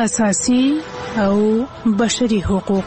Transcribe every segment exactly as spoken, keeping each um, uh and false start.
اساسي او بشري حقوق.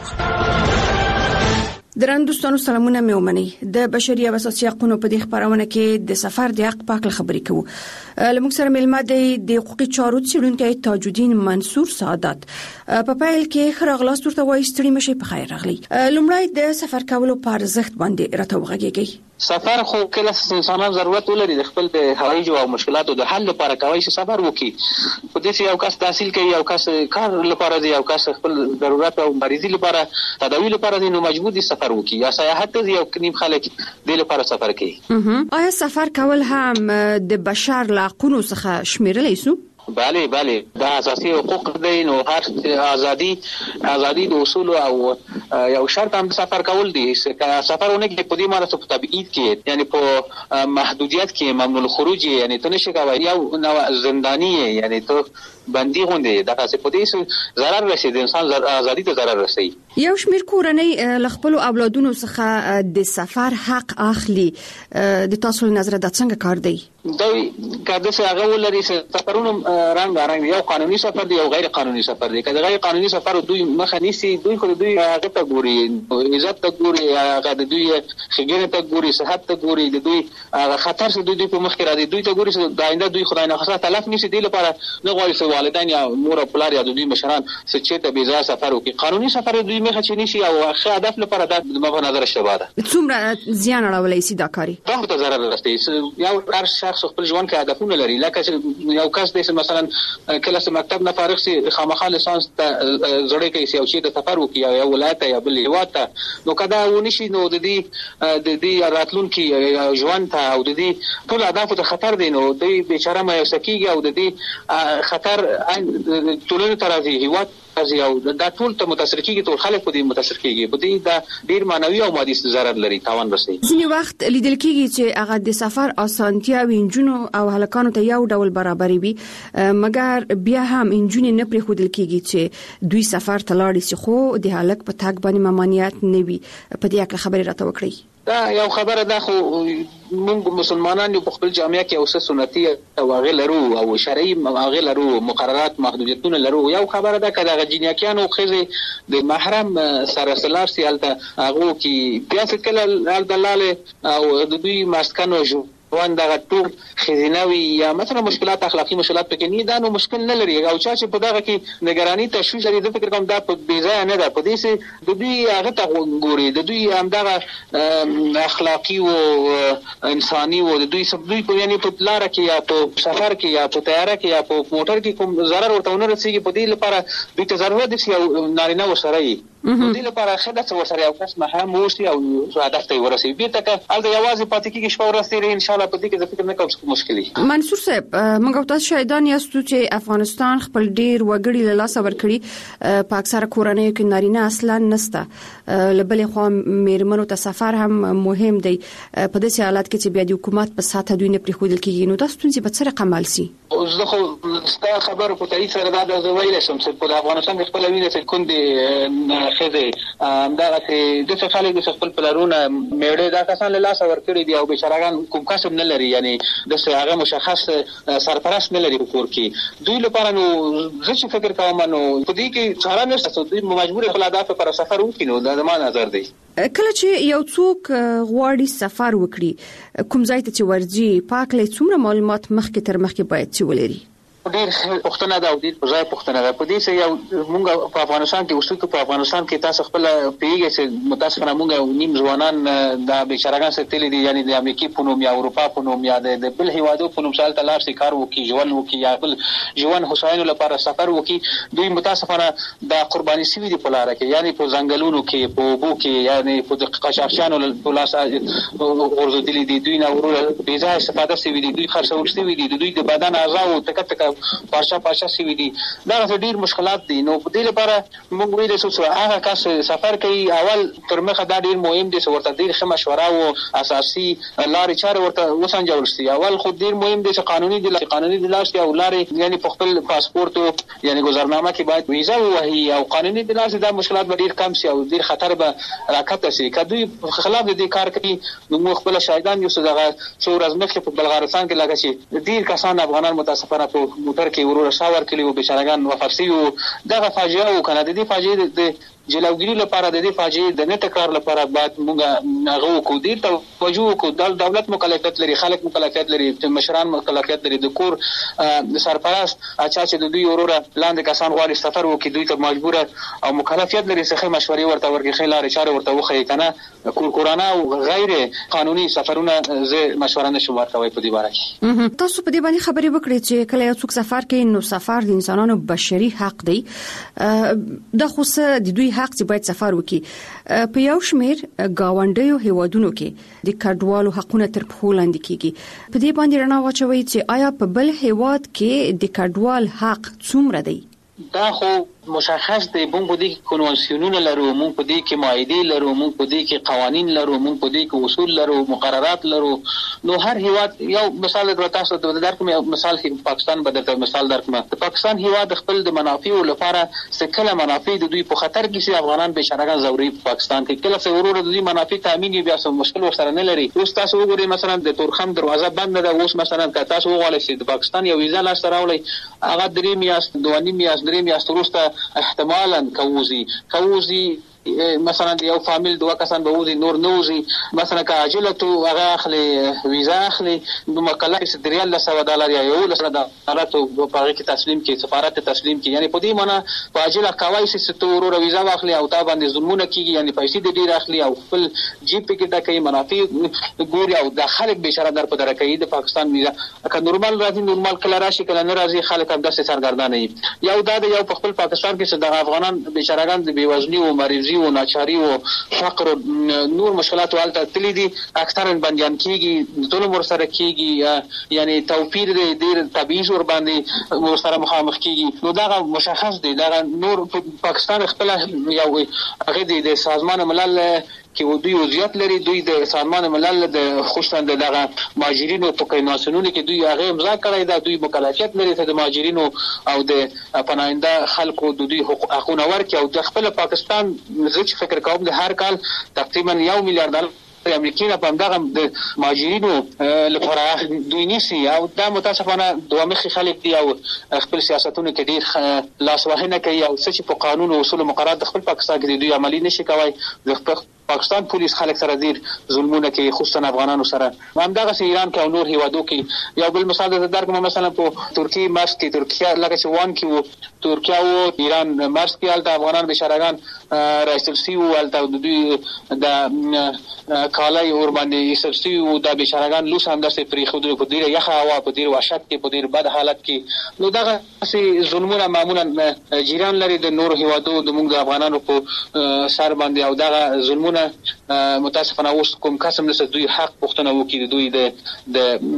درن دوستانو سلامونه مې ومني. د بشري او اساسي حقوقو په دې خبرونه کې د سفر د حق پاک خبرې کوو. لموږ سره ملما دی د حقوقي چارو څېړونکی تاج الدین منصور سعادت. په پیل کې خراغلاس ورته وایي ستړي مشي په خیر راغلی. لومړی د سفر کولو په ارزښت باندې راته وغږیږي. سفر خو کله انسانان ضرورت ولري د خپل د هوایي او مشکلاتو د حل لپاره کوي چې سفر وکړي. په دې یو کس تحصیل کوي، یو کس کار لپاره دی، یو کس خپل ضرورت او مریضي لپاره تداوی لپاره دی، نو مجبور دي سفر وکړي یا سیاحت دی. یو کنیم خلک د لپاره سفر کوي. آیا سفر کول هم د بشر له حقوقو څخه شمیرل شي؟ بله بله دا اساسي حقوق دي. نو هر ازادي ازادي د اصول او یو شرط هم سفر کول دي. سفرونه کې په دې معنی څه په تبعید کې یعنی په محدودیت کې ممنوع الخروج یعنی ته نشي کوي یو نو زندانی یعنی ته بندي غونډه دا څه په دې ضرر رسي د انسان ازادي ته ضرر رسي. یو شمیر کورنۍ ل خپل اولادونو څخه د سفر حق اخلي. د تاسو نظر د څنګه کار دی؟ دوی کله چې هغه ولري سفرونه رنګ رنګ یو قانوني سفر دی او غیر قانوني سفر دی. کله غیر قانوني سفر دوی مخه نیسي، دوی خو دوی هغه ته ګوري، عزت ته ګوري، هغه د دوی خګنه ته ګوري، صحت ته ګوري، د دوی خطر څخه دوی په مخ کې راځي، دوی ته ګوري چې د آینده دوی خدای نه خاصه تلف نشي دی لپاره نه غواړي چې والدین یا مور او پلار یا د دوی مشران څه چې ته بيزا سفر وکړي. قانوني سفر دوی مخه چي نشي او ښه هدف لپاره د په نظر شته ده. څومره زیان اړولای سي دا کاری؟ دا ته ضرر رسي. یو هر شخص خپل ژوند کې هدفونه لري. لکه یو کس د مثلا کله چې مکتب نه فارغ سي خامخا لیسانس ته زړه کوي چې او شي د سفر وکړي یا ولایت یا بل هیواد ته، نو کدا ونشي نو د دې د دې راتلونکي ژوند ته او د دې ټول اهداف ته خطر دي. نو دوی بیچاره مې سکیږي او د دې خطر ټولنه ترازی هیواد او دا ټول ته متاثر کیږي، ټول خلک په دې متاثر کیږي. په دې دا ډیر معنوي او مادي ضرر لري، تاوان رسي. ځینې وخت لیدل کیږي چې هغه د سفر اسانتیا وینجونو او هلکانو ته یو ډول برابرې وي، مګر بیا هم انجونې نه پرې خودل کیږي چې دوی سفر ته لاړ شي، خو د هلک په تاګ باندې ممانعت نه وي. په دې اړه خبرې راته وکړئ. دا یو خبره ده، خو موږ مسلمانان په خپل جامعه کې اوسه سنتي او هغه لرو او شرعي هغه لرو، مقررات محدودیتونه لرو. یو خبره ده کله غجینیاکانو خزه د محرم سره سلار سي الته هغه کې بیا کله دلاله او د دوی مسکنو جو وان دا ټول خزینوي یا مثلا مشکلات اخلاقی مشکلات پکې نه دا نو مشکل نه لري. او چا چې په دغه کې نگرانی تشویش لري، د فکر کوم دا په بیځای نه ده. په دې سه د دوی هغه ته ګوري، د دوی همدغه اخلاقی او انساني او د دوی سب دوی په یعنی په لار کې یا په سفر کې یا په تیاره کې یا په موټر کې کوم ضرر ورته نه رسیږي. په دې لپاره دوی ته ضرورت دي چې نارینه وسره یي په دې لپاره خدای څه وسره یو کس مهم وشي او هدف ته ورسي. بیرته که الته یوازې پاتې کېږي شپه ورسېږي ان شاء الله. په دې کې فکر نه کوم چې مشکلي. منصور صاحب، موږ تاسو شاهدان یاستو چې افغانستان خپل ډیر وګړي له لاس ورکړي. په اکثره کورنیو کې نارینه اصلا نسته، لبلې خو میرمنو ته سفر هم مهم دی. په داسې حالت کې چې بیا د حکومت په ساته دوی نه پریښودل کېږي، نو تاسو څنګه په څه رقم مالسي؟ زه خو ستا خبر په تایید سره دا د ویل شم چې په افغانستان کې خپل وینې چې کوندې خزه همدغه چې د څه خلک د خپل پلارونه میړه دا کسان له لاس ورکړي دي او بشراګان کوم کسب نه لري، یعنی د څه هغه مشخص سرپرست نه لري په کور کې. دوی لپاره نو زه چې فکر کوم نو په دې کې چاره نشته، دوی مجبور خپل اهداف پر سفر وکړي. نو دا زما نظر دی. کله چې یو څوک غواړي سفر وکړي، کوم ځای ته چې ورځي پاک لې څومره معلومات مخکې تر مخکې باید چې ولري؟ ډېر پښتنه دا او ډېر ځای پښتنه دا. په دې سه یو مونږ په افغانستان کې اوسو په افغانستان کې تاسو خپل پیږي چې متاسفانه مونږ نیم ځوانان د بیچارهګان سره تللی دي، یعنی د امریکا په نوم یا اروپا په نوم یا د بل هیوادو په نوم سال تلار سي کار وکي، ژوند وکي یا بل ژوند حسین لپاره سفر وکي. دوی متاسفانه د قرباني سوي دي په لار کې، یعنی په ځنګلونو کې په بو کې یعنی په قشاشانو په لاس ورزدلي دي. دوی نه ورو بيځه استفاده سوي دي، دوی خرڅول سوي دي، دوی د بدن اعضاء او تک تک پاشا پاشا سی وی دي. دا ډیر مشکلات دي. نو په دې لپاره موږ ویل چې هغه کس سفر کوي اول تر مخه دا ډیر مهم دي چې ورته ډیر ښه مشوره او اساسي لارې چارې ورته وسنجول شي. اول خو ډیر مهم دي چې قانوني دي قانوني دي لارې او لارې یعنی په خپل پاسپورت او یعنی گذرنامه کې باید ویزا وهي او قانوني دي لارې دا مشکلات به ډیر کم شي او ډیر خطر به راکته شي. کدوې خلاف دې کار کوي موږ خپل شاهدان یو څه دغه څو ورځې مخکې په بلغارستان کې لګا چې ډیر کسان افغانان متاسفانه په موټر کې ورور شاور کړي او بشارګان وفات شوي وو. دغه فاجعه او کنه د دې فاجعه د جلوګیری لپاره د دې فاجعه د نه تکرار لپاره باید موږ هغه وکړو. دې توجه وکړو. دولت مکلفیت لري، خلک مکلفیت لري، مشران مکلفیت لري، د کور سرپرست اچا چې د دوی ورور لاندې کسان غواړي سفر وکړي دوی ته مجبور او مکلفیت لري چې مشورې ورته ورکړي، خلاره چاره ورته وخی کنه کور کورانه او غیر قانوني سفرونه زه مشوره نشم ورکوي په دې باره کې. تاسو په دې باندې خبرې وکړئ چې کله یو څوک سفر کوي نو سفر د انسانانو بشري حق دی. د خصوص د دوی حق چې باید سفر وکړي. په یو شمیر گاونډیو هیوادونو کې د کډوالو حقونه تر پښو لاندې کیږي. په دې باندې رڼا واچوي چې آیا په بل هیواد کې د کډوال حق څومره دی؟ دا خو مشخص دی. مونږ په دې کې کنوانسیونونه لرو، مونږ په دې کې معاهدې لرو، مونږ په دې کې قوانین لرو، مونږ په دې کې اصول لرو، مقررات لرو. نو هر هیواد یو مثال درته تاسو ته درکوم. مثال کې پاکستان به درته مثال درکوم. د پاکستان هیواد خپل د منافعو لپاره سکله منافع د دوی په خطر کې چې افغانان بشارګان زوري په پاکستان کې کله څه ورور د دوی منافع تامین بیا څه مشکل ورسره نه لري. اوس تاسو وګورئ مثلا د تورخم دروازه بند ده. اوس مثلا که تاسو وغواړئ چې د پاکستان یو ویزا لاس راوړئ هغه درې میاشت دوه نیم میاشت درې میاشت وروسته احتمالاً کوزي کوزي مثلا یو فامیل دوه کسان به وځي نور نه وځي. مثلا که عاجله تو هغه اخلي ویزا اخلي نو مکلف د ریال له سو ډالر یا یو له ډالر ته په هغه کې تسلیم کی سفارت ته تسلیم کی. یعنی په دې معنی په عاجله کوي چې تو ورور ویزا واخلي او تا باندې ظلمونه کیږي. یعنی پیسې د ډیر اخلي او خپل جیب کې د کوي منافع ګوري او د خلک بشاره در په درکې د پاکستان ویزا که نورمال راځي نورمال کله راشي کله نه راځي خلک هم داسې سرګردان دي. یو دا یو په خپل پاکستان کې چې د افغانان بشارګان د بیوزنی او مریضي او ناچاری او فقر نور مشکلات والته تللی دي اکثرا بنديان کیږي ظلم ور سره کیږي. یعنی توفیر د ډیر تبعیض ور باندې ور سره مخامخ کیږي. نو دا مشخص دی. دا نور پاکستان خپل یو هغه د سازمان ملل کې دوی وضعیت لري. دوی د سازمان ملل د خصوصا دغه مهاجرینو په کنوانسیونونو کې دوی هغه امضا کړی دا. دوی مکلفیت لري چې د مهاجرینو او د پناهنده خلکو د دوی حقوقونه ورکړي او د خپل پاکستان زه فکر کوم د هر کال تقریبا یو میلیارډ ډالر امریکای نه په دغه د مهاجرینو لپاره دوی نیسي او دا متاسفانه دوه مخي خلک دي او خپل سیاستونه کې ډیر لاسوهنه کوي او څه په قانون او اصول مقررات د خپل پاکستان کې دوی عملی نشي کوي. د خپل پاکستان پولیس خلک سره ډیر ظلمونه کوي خصوصا افغانانو سره. همدغه ایران کې او نور هیوادو کې یو بل مثال درکوم. مثلا په ترکیه مرز کې ترکیه لکه چې وان کې وو ترکیه او ایران مرز کې الته افغانان بشارګان رئیس سی او الته د دوی د کالای اور باندې سبسي او د بشارګان لوس هم داسې پری خو د ډیره یخه هوا په ډیر وحشت کې په ډیر بد حالت کې. نو دغه سي ظلمونه معمولا جیران لري د نور هیوادو د موږ افغانانو په سر باندې او دغه ظلمونه متاسفانه اوس کوم قسم نس دوی حق پښتنه وکړي دوی د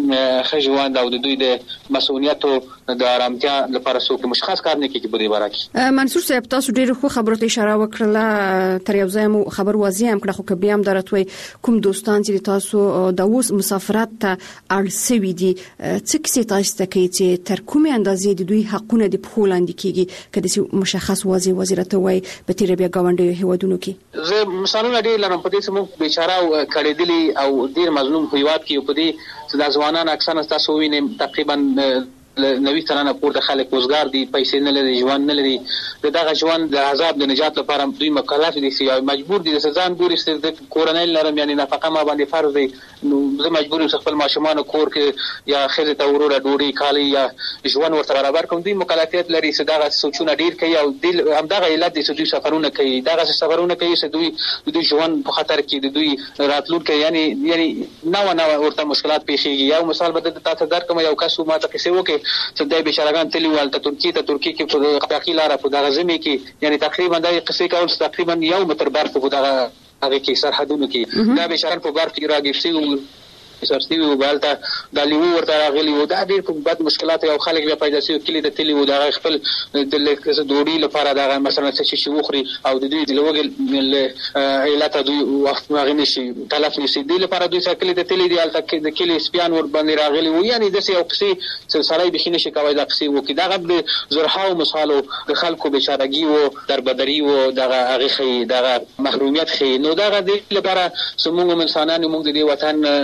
د خجوان او د دوی د مسؤلیت او د آرامتیا لپاره څوک مشخص کار نه کوي په دې باره کې. منصور صاحب تاسو ډیر خو خبرو ته اشاره وکړه تر یو ځای مو خبر واضح هم کړه خو که بیا هم درتوي کوم دوستان چې تاسو د اوس مسافرت ته اړسوي دي څه کیسه تاسو ته کوي چې تر کومه اندازې د دوی حقونه د پخول اندي کیږي کله مشخص واضح وزارت وای په تیر بیا گاونډي هیوادونو کې. زه مثالونه ډیر لرم په دې سمو بیچاره او کړهدلی او ډیر مظلوم هیواد کې په دې چې د ځوانان اکثر تاسو وینئ تقریبا نوي تنانه پورته خلک وزګار دي پیسې نه لري ژوند نه لري. دغه ژوند د عذاب د نجات لپاره دوی مکلف دي چې مجبور دي چې ځان ګوري چې کورنۍ لرم یعنی نفقه ما باندې فرض دی. نو زه مجبور یم خپل ماشومان کور کې یا خزه ته وروره ډوډۍ کالی یا ژوند ورته برابر کوم. دوی مکلفیت لري چې دغه سوچونه ډیر کوي او د همدغه علت دي چې دوی سفرونه کوي. دغه سفرونه کوي چې دوی د دوی ژوند په خطر کې د دوی راتلونکي یعنی یعنی نو نو ورته مشکلات پیښیږي. یو مثال به تاسو درکوم. یو کس ما ته کیسه وکړي چې د بشارګان تلی والته ترکیه ته ترکیه کې په اقتصادي لار په دغه ځمې کې یعنی تقریبا د قصې کول تقریبا یو متر برف په دغه هغه کې سرحدونو کې دا بشارګان په برف کې راګرځي سرستی او بالته د لیو ورته راغلی و دا ډیر کوم بد مشکلات او خلک بیا پیدا شي کلی د تلی و دا خپل د لکه دوړي لپاره دا مثلا څه شي وخري او د دوی د لوګل علت دوی وخت ما غني شي تلف نشي د لپاره دوی سکلی د تلی دی الته د کلی سپیان ور باندې راغلی و یعنی د سې او قصې سلسله بخینه شي کوي دا قصې و کې دا غب زرحه او مثالو د خلکو بشارګي و دربدري و دغه هغه خي دغه محرومیت خي. نو دغه د لپاره سمون انسانانو موږ د وطن تابع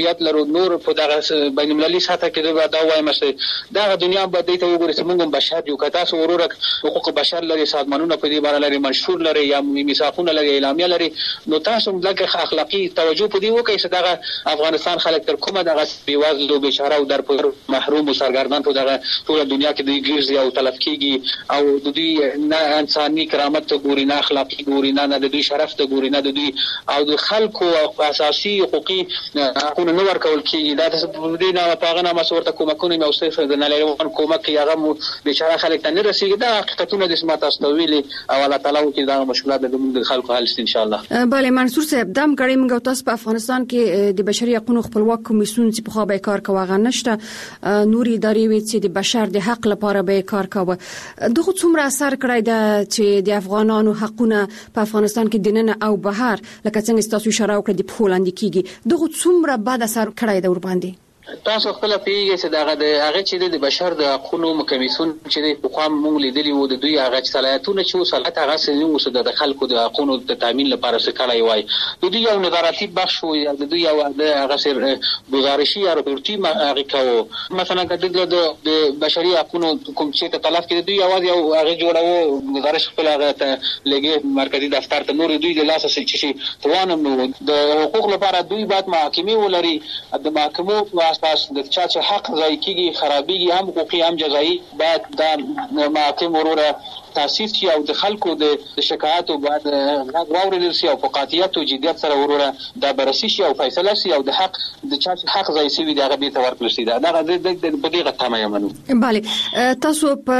مسؤلیت لرو نور په دغه بین المللي سطح کې دا وایم چې دا دنیا به دې ته وګوري چې موږ بشر یو کتا سو ورور حقوق بشر لري سازمانونه په دې باره لري منشور لري یا میثاقونه لري اعلامیه لري نو تاسو دغه اخلاقی توجه په دې وکړئ چې دغه افغانستان خلک تر کومه دغه بیوازل او بیچاره او در محروم او سرګردان په دغه ټول دنیا کې د ګرځي او تلف کیږي او د دې نه انساني کرامت ته ګوري نه اخلاقی ګوري نه د دوی شرف ته ګوري نه د دوی او د خلکو اساسي حقوقي حقوق نه ورکول کیږي دا د دې نه پاغه نه مسورته کومکونه مې اوسه د نړیوال کومک هغه بیچاره خلک ته نه رسیږي دا حقیقتونه د سمات استویلي او الله تعالی کې دا مشکلات د خلکو حل ان شاء الله. بله منصور صاحب دم غړي موږ تاسو په افغانستان کې د بشري حقوقو خپلواک کمیسیون چې په خو به کار کوي نشته نوري ادارې وي چې د بشر د حق لپاره به کار کوي دغه څومره اثر کړی دا چې د افغانانو حقونه په افغانستان کې دننه او بهر لکه څنګه تاسو اشاره وکړه د پولاند کېږي دغه څومره بد اثر کړی دا ور باندې تاسو خپل پیږئ چې دغه د هغه چې د بشر د حقوقو کمیسیون چې په قوم مونږ لیدلی وو د دوی هغه صلاحیتونه چې صلاحیت هغه سې د خلکو د حقوقو د تامین لپاره څه کړی وای د دوی یو نظارتي بخش وو د دوی یو د هغه سر گزارشي یا رپورټي هغه کوو مثلا د بشري حقوقو کوم چې ته تلف کړي دوی اواز یو هغه جوړاو گزارش خپل هغه ته لګي مرکزی دفتر ته نور دوی د لاس څخه چې توانم نو د حقوق لپاره دوی بعد محاکمه ولري د محکمو اساس د چا چې حق ځای کیږي خرابېږي هم حقوقي هم جزایي بعد د محاکم وروره تاسیس شي او د خلکو د شکایت او بعد غواړل شي او په قاطعیت او جديت سره وروره دا بررسي شي او فیصله شي او د حق د چا چې حق ځای سوي دغه به تور کړی دا دغه د بدیغه تمه یمنو. بله تاسو په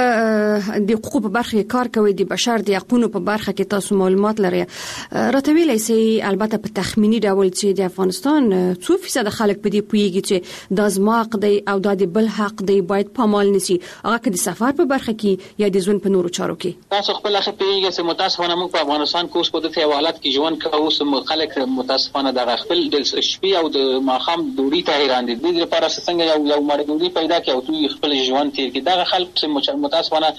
د حقوقو په برخه کار کوي د بشر د حقوقو په برخه کې تاسو معلومات لري راته ویلای سي البته په تخمینی ډول چې د افغانستان څو فیصد خلک په دې پویږي چې د ازماق دی او د بل حق دی باید پامال نشي هغه کې د سفر په برخه کې یا د ژوند په نورو چارو کې تاسو خپل اخی پیږئ چې متاسفانه موږ په افغانستان کې اوس په دغه حالت کې ژوند کوو چې خلک متاسفانه د خپل د شپې او د ماخام دوړي ته حیران دي د دې لپاره څنګه یو یو مړ دوړي پیدا کړي او دوی خپل ژوند تیر کړي دا خلک چې متاسفانه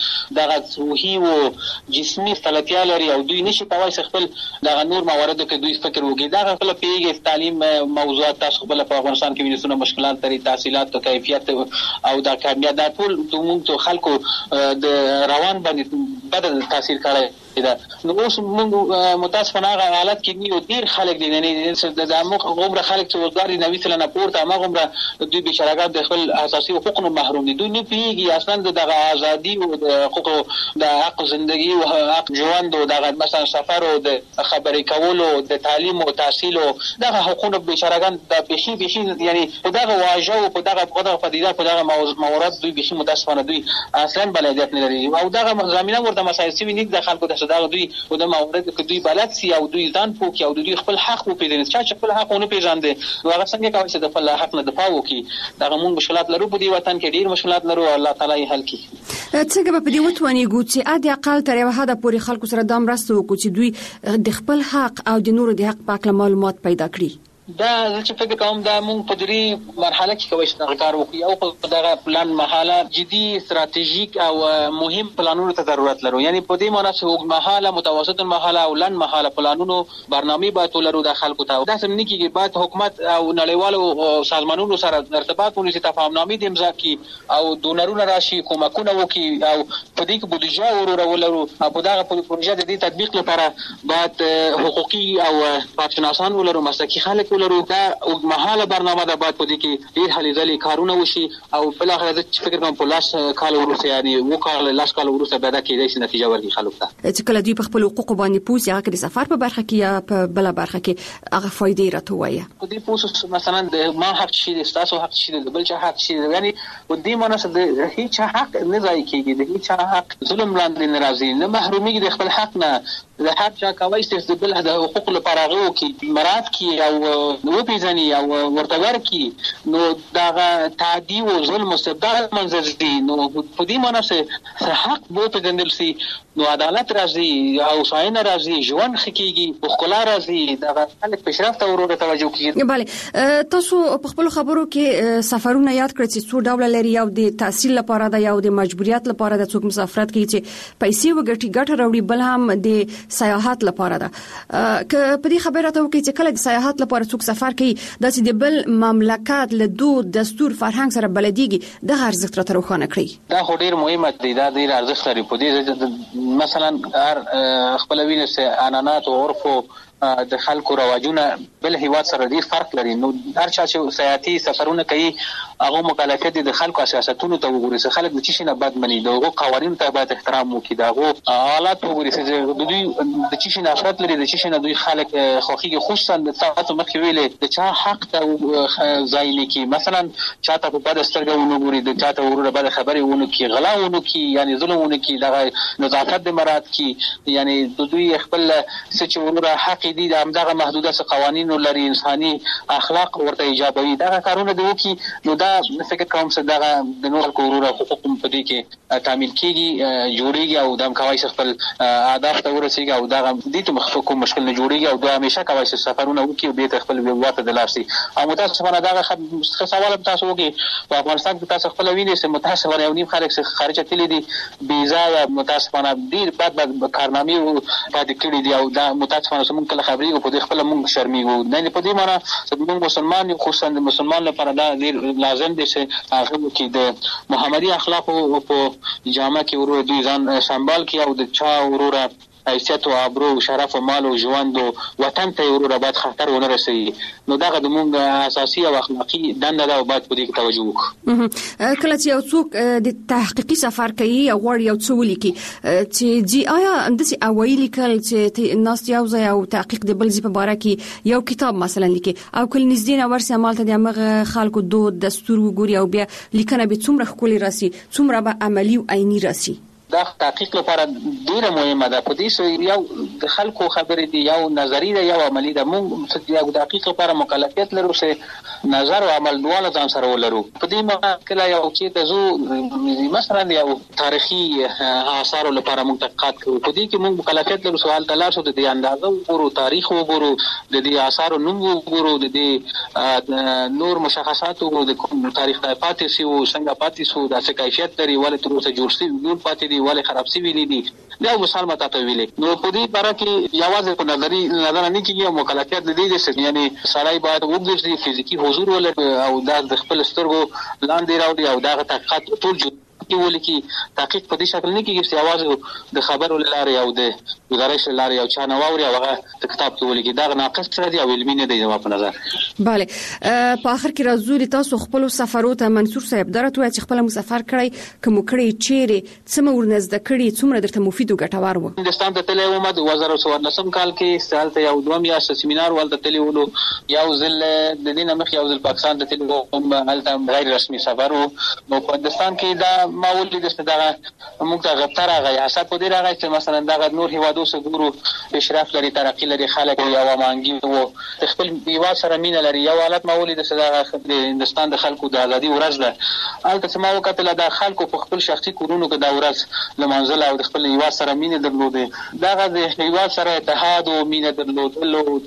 د روحي او جسمي فعالیت لري او دوی نشي کولای خپل د نور موارد کې دوی فکر وکړي دا خپل پیږي تعلیم موضوعات تاسو خپل په افغانستان کې وینئ مشکلات لري تحصیلات او کیفیت او د کامیابی د ټول موږ خلکو د روان باندې بدل تاثیر کړی دا نو اوس موږ متاسفانه حالت کې نیو ډیر خلک دي نه د امو عمر خلک چې وزګاری نوې سره نه پورته ما عمر دوی بشراګات د خپل اساسي حقوقو محروم دي دوی نه پیږي اصلا د ازادي او د حقوقو د حق ژوندۍ او حق ژوند او د مثلا سفر او د خبرې کولو د تعلیم او تحصیل او د حقوقو بشراګان د بشي بشي یعنی په دغه واژه او په دغه په دغه پدیده په دغه موارد دوی بشي متاسفانه دوی اصلا بلدیت نه لري او دغه زمينه ورته مسایل سوي نه د خلکو د دا دوی او د موارد کې دوی بلد سي او دوی ځان پوکي او دوی خپل حق وپیژني چې خپل حق ونه پیژاندي نو هغه څنګه کوي چې د خپل حق نه دفاع وکړي دا موږ مشکلات لرو په دې وطن کې ډیر مشکلات لرو الله تعالی حل کړي. څنګه په دې وتواني ګوت چې ا دې اقل تر یو حد پورې خلکو سره د مرسته وکړي چې دوی د خپل حق او د نورو د حق په اړه معلومات پیدا کړي دا چې فکر کوم دا موږ په دې مرحله کې کوي چې کار وکړي او په دغه پلان مرحله جدي استراتیژیک او مهم پلانونو ته ضرورت لرو یعنی په دې معنی چې وګ مرحله متوسط مرحله او لن مرحله پلانونو برنامه باید ولرو د خلکو ته دا سم نه کیږي باید حکومت او نړیوالو سازمانونو سره ارتباط ونیسي تفاهمنامې د امضا کی او ډونرونه راشي کومکونه وکړي او په دې کې بودیجه ورو ولرو په دغه پروژه د دې تطبیق لپاره باید حقوقي او پاتشناسان ولرو مسلکي خلک لرو دا اوږدمهاله برنامه ده باید په دې کې ډېر هلې ځلې کارونه وشي او بلاخره زه فکر کوم په لاس کال وروسته یعنی اووه کال لاس کال وروسته به دا کېدای شي نتیجه ورکړي خلکو ته چې کله دوی په خپل حقوقو باندې پوس یا د سفر په برخه کې یا په بل برخه کې هغه فائدې راته وایي په دې پوس مثلا د ما حق شي د تاسو حق شي د بل چا حق شي یعنی په دې معنی چې د هیڅ حق نه ځای کېږي د هیڅ حق ظلم لاندې نه راځي نه محرومي د خپل حق نه د حق چا کوي چې د بل د حقوق لپاره غو کې مراد کې او نو پیژني او ورته کی نو دا تعدی او ظلم مستبدل منځ دي نو په دې معنی چې حق بو ته ګندل سي نو عدالت راځي او ساين راځي ژوند خکېږي خپل راځي دا خلک پیشرفت او ورته توجه کوي. بله تاسو په خپل خبرو کې سفرونه یاد کړئ چې څو ډول لري یو د تحصیل لپاره دا یو د مجبوریت لپاره د څوک مسافرت کوي چې پیسې وګټي ګټه راوړي بل هم د سیاحت لپاره ده که په دې خبره ته وکړي چې کله د سیاحت لپاره څوک سفر کوي داسې د بل مملکت له دود دستور فرهنګ سره بلديږي د ارزښت را تروخانه کړی. دا خو ډیر مهمه دی، دا ډیر ارزښت لري په دې مثلا هر خپل وینې سه عنعنات او عرف د خلکو رواجونه بل هیواد سره ډیر فرق لري. نو هر چا چې سیاحتي سفرونه کوي هغه مکلفیت د خلکو سیاستونو ته وګوري چې خلک د چی شي نه بد مني، دغه قوانینو ته باید احترام وکړي، دغه حالات وګوري چې د دوی د چی شي نفرت لري، د چی شي نه دوی خلک خوخيږي. خصوصا د تاسو مخکې ویلې د چا حق ته ځای نه کی، مثلا چاته په بد سترګه ونګوري، د چاته ورور بد خبري ونه کی، غلا ونه کی، یعنی ظلم ونه کی، دغه نظافت د مراد کی، یعنی د دوی خپل څه چې ورور حق دي د همدغه محدوده څه قوانینو لري، انساني اخلاق ورته ایجابوي، دغه کارونه دی وکي. نو دا فکر کوم چې دغه د نور حقوق حقوق په دې کې تامین کیږي جوړیږي او د کوي خپل اهداف ته ورسیږي او دغه دې ته مخکې مشکل نه جوړیږي او دا همیشه کوي چې سفرونه وکي او به خپل ویواته د لارسي. او متاسفانه دغه سوال تاسو وکي په افغانستان کې تاسو خپل وینئ چې متاسفانه یو نیم خلک خارج تللی دي ویزا یا متاسفانه ډیر بد بد کارنامې پاتې کړي دي او دا متاسفانه موږ کله خبرې په دې خپل موږ شرمېږو. نه په دې معنی چې موږ مسلمان یو، خصوصا د مسلمان لپاره دا ډیر لازم دي چې هغه کې د محمدي اخلاق او په جامه کې ورور دوی ځان سنبال کړي او د چا ورور حیثیت او ابرو او شرف او مال او ژوند او وطن ته ورور بعد خطر ونه رسي. نو دا د موږ اساسي او اخلاقی دنده ده او باید په دې کې توجه وکړو. کله چې یو څوک د تحقیقي سفر کوي او غواړي یو څه ولیکي چې جی آیا اندسي اوایلی کله چې الناس یو ځای او تحقیق د بل ځای په اړه کې یو کتاب مثلا لیکي او کله نږدې نه ورسې عمل ته د هغه خلکو دود دستور وګوري او بیا لیکنه به څومره ښکلي راسي، څومره به عملی او عیني راسي. دا تحقیق لپاره ډیره مهمه ده. په دې سره یو د خلکو خبرې دي، یو نظری ده، یو عملی ده. موږ یو تحقیق لپاره مکلفیت لرو چې نظر او عمل دواړه ځان سره ولرو. په دې معنی کله یو چې د زو مثلا یو تاریخي آثار لپاره موږ تحقیقات کوو، په دې کې موږ مکلفیت لرو سوال تلار شو د دې اندازه وګورو، تاریخ وګورو، د دې آثار نوم وګورو، د دې نور مشخصات وګورو، د تاریخ د پاتې سي او څنګه پاتې سو، د څه کیفیت لري، ولې تر اوسه جوړ شي جوړ پاتې ولی خراب سی ویلي دي. دا مثال ماته ته ویلي. نو په دې باره کې یوازې په نظری نظر نه کیږي، مکلفیت د دې چې یعنی سړی باید وګوري فزیکی حضور ولري او دا د خپل سترګو لاندې راوړي او دا تحقیقات ټول جوړ ولیکي. تحقیق په دې شکل نه کیږي چې یوازې د خبرو لاره او د گزارش لاره او چا نه واوري او هغه کتاب کې ولیکي. دا ناقص دی او علمي نه دی په نظر. bale په اخر کې راځو تاسو خپل سفرو ته منصور صاحب درته وایي چې خپل مسافر کړی کوم کړی چیرې څومره ورنزد کړی څومره درته مفید او ګټور و. هندستان ته تللی وم د دوه زره څوارلسم کال کې سالته یو دوه میاشتې سیمینار ولته تللی ولو. یو ځل د دې نه مخ یو ځل پاکستان ته تللی وم، هلته غیر رسمي سفر و. نو په هندستان کې دا ما ولې د ستاره موږ ته غتر راغی حساب په دې راغی چې مثلا دا نور هیوادو سره ګورو پیشرفت لري، ترقی لري، خلک یو مانګي وو خپل هیواد سره مینه لري. یو حالت ما ولې د ستاره د هندستان د خلکو د ازادي ورځ ده، البته چې ما وکتل د خلکو په خپل شخصي کورونو کې دا ورځ لمانځل او د خپل هیواد سره مینه درلوده. دا د هیواد سره اتحاد او مینه درلودل او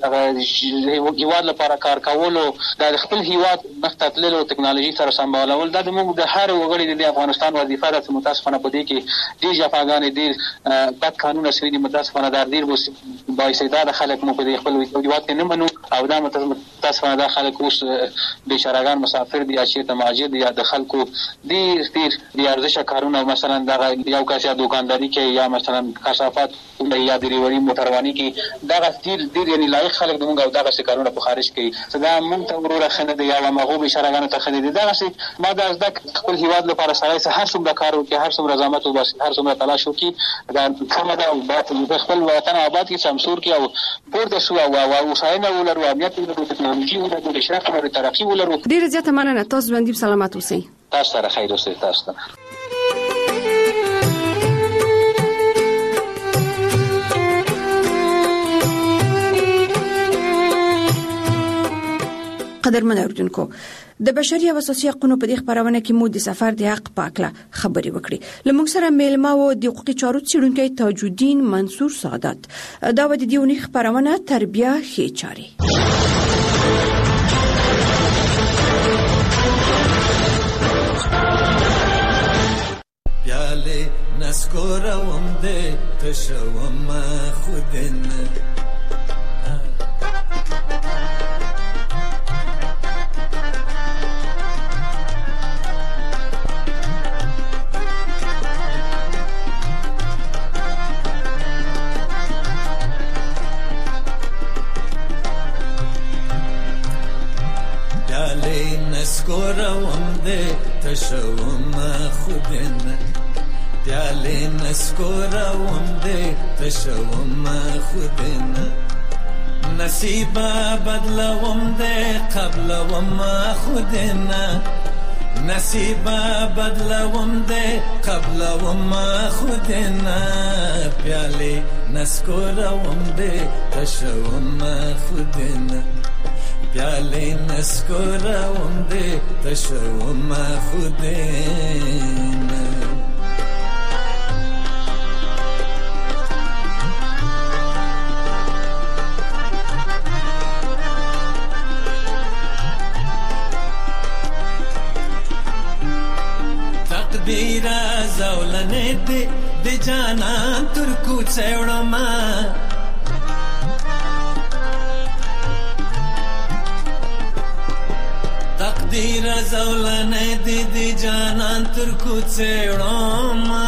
د هیواد لپاره کار کول او د خپل هیواد مختلف ټکنالوژي سره سمبالول دا د موږ د هر وګړي د افغانستان وظیفه ده. متاسفانه په دې کې ډېر جفاګانې ډېر بد قانون شوي دي. متاسفانه دا ډېر بااستعداده خلک مو په خپل هیواد کې نه منو او دا متاسفانه دا خلک اوس بیچارهګان مسافر دي یا چېرته مهاجر دي یا د خلکو ډېر ډېر بې ارزښته کارونه مثلا دغه یو کس یا دوکانداري کوي یا مثلا کثافات یا ډریوري موټرواني کوي. دغه ډېر ډېر یعنې لایق خلک د موږ او دغسې کارونه په خارج کوي. دا موږ ته وروره ښه نه دی یا هماغو بیچارهګانو ته ښه نه دي. دغسې ما دا زده خپل هیواد لپاره سړی څه هر څومره کار وکړي، هر څومره زحمت وباسي، هر څومره تلاش وکړي، دا سمه ده او باید خپل وطن آباد کړي، سمسور کړي او پورته شو او هوساینه ولرو، امنیت ولرو، ټکنالوژي ولرو، پیشرفت ولرو، ترقي ولرو. ډېره زیاته مننه. تاسو باندې سلامات اوسئ. تاسو سره خیر اوسئ. تاسو ته قدرمن اوریدونکو، د بشري او اساسي حقوقو په دې خبرونه کې مو د سفر د حق په اړه خبرې وکړې. لمونږ سره میلمه و د حقوقي چارو څېړونکی تاج الدین منصور سعادت. دا و د دې اونۍ خبرونه تربیه ښې چارې. پیاله نسکوروم ده تشوم خودن تشوم خودنا پیاله نسکوروم ده تشوم خودنا نصیبا بدلوم ده قبلوم خودنا نصیبا بدلوم ده قبلوم خودنا پیاله نسکوروم ده تشوم خودنا پیاله نسکوروم ده تشوم خودنا تقدیره زولنه ده ده جانان ترکو چوڑما تقدیر زولنه ده ده جانان ترکو چوڑما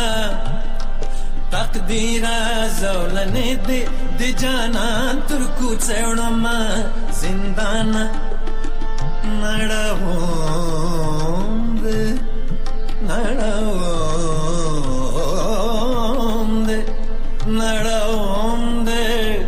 تقدیر زولنه ده ده جانان ترکو چوڑما زندان نڑاوم ده نڑاوم ده نڑاوم ده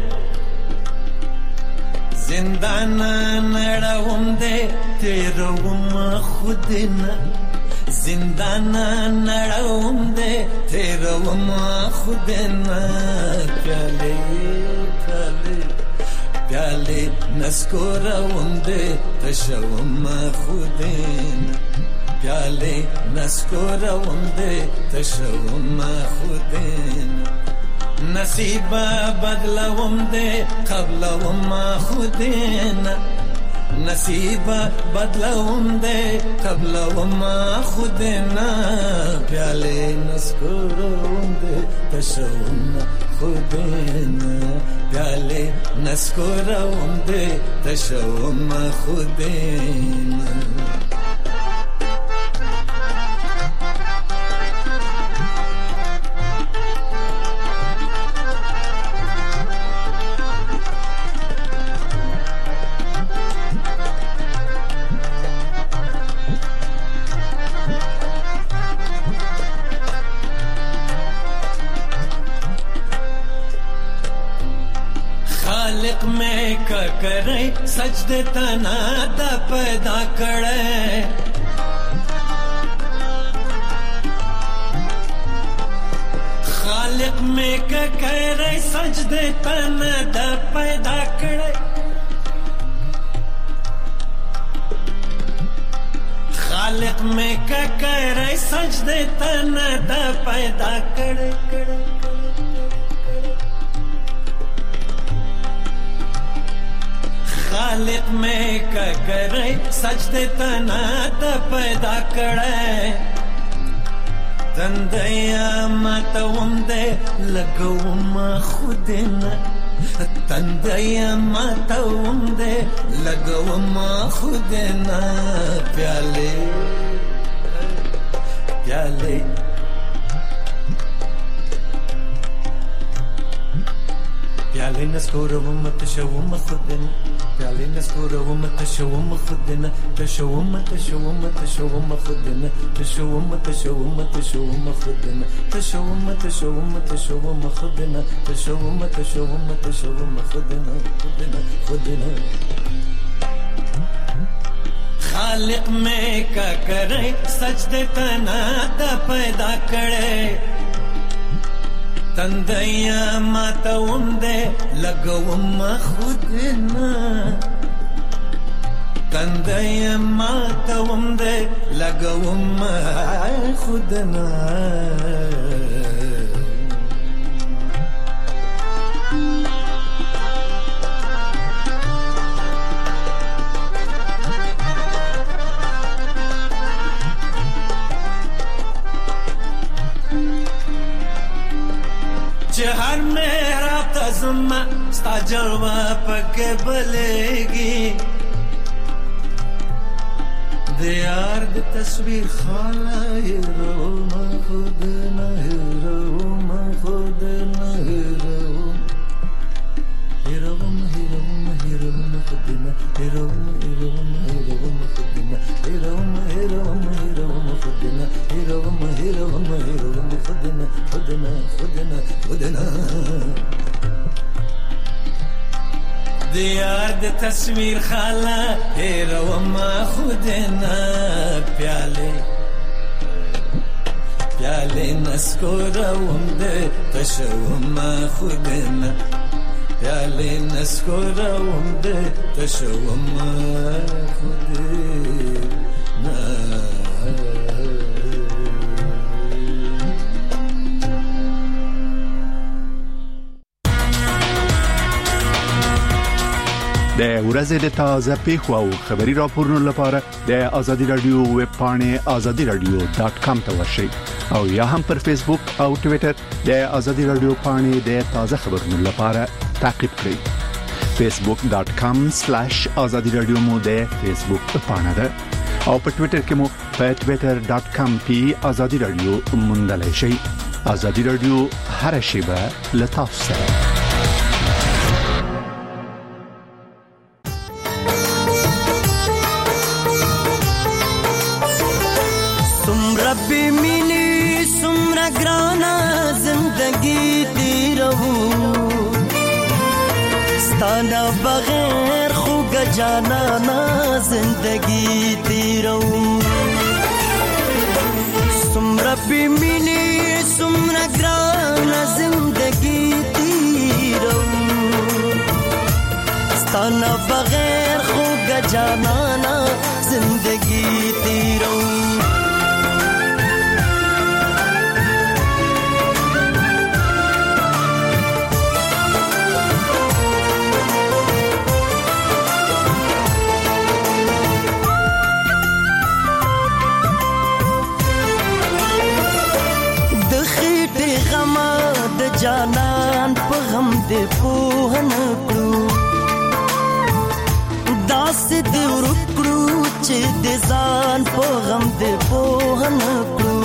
زندان نڑاوم ده تیروم خودنا زندان نڑاوم ده تیروم خودنا پیاله پیاله پیاله نسکوروم ده تشوم خودنا پیاله نسکوروم ده تشوم خودنا نصیبا بدلوم ده قبلوم خودنا نصیبا بدلوم ده قبلوم خودنا پیاله نسکوروم ده تشوم خودنا پیاله نسکوروم ده تشوم خودنا خالق میں کا کرے سجدے تنا دا پیدا کرے خالق میں کا کرے سجدے تنا دا پیدا کرے خالق میں کا کرے سجدے تنا دا پیدا کرے کرے خالق میں کا کرے سجدے تنا تا پیدا کرے تندیا ماتوم دے لگوم خودنا تندیا ماتوم دے لگوم خودنا پیالے پیالے پیالے نسکوروم تشوم خودنا پیاله نسکوروم تشوم خودنا تشوم تشوم تشوم خودنا تشوم تشوم تشوم خودنا تشوم تشوم تشوم خودنا تشوم تشوم تشوم خودنا خودنا خودنا خالق میں کا کرے سجدے تنا دا پیدا کرے تندیا ماتوم دے لگوم خودنا تندیا ماتوم دے لگوم خودنا हर मेरा तज़मा स्ता जलवा पके बलेगी दियार दी तस्वीर खाला हीरो मैं खुद न हीरो मैं खुद न हीरो हीरो हीरो हीरो मैं खुद न हीरो हीरो हीरो मैं खुद न hero hero hero مهروم خودنا خودنا خودنا خودنا دیار د تصویر خالا هیرو ما خودنا پیاله پیاله نسکورم ده تشوم خودنا پیاله نسکورم ده تشوم خودنا د ورځې د تازه پیښو او خبري راپورونو لپاره د آزادي رادیو ویب پاڼه آزادي رادیو ډاټ کام ته ورشئ او یا هم پر فیسبوک او ټوئیټر د آزادي رادیو پاڼه د تازه خبرونو لپاره تعقیب کړئ. فیسبوک ډاټ کام سلیش آزادي رادیو مو د فیسبوک پاڼه ده او په ټوئیټر کې مو په ټوئیټر ډاټ کام پی آزادي رادیو موندلای شئ. آزادي رادیو هر شیبه له تاسو سره. ربی مینی سمرا گرانا زندگی تیرو ستانا بغیر خوگ جانا نا زندگی تیرو سم ربی مینی سمرا گرانا زندگی تیرو ستانا بغیر خوگ جانا نا زندگی تیرو جانان په غم دې پوهن کړو داس دې ورکړو چې دې ځان په غم دې پوهن کړو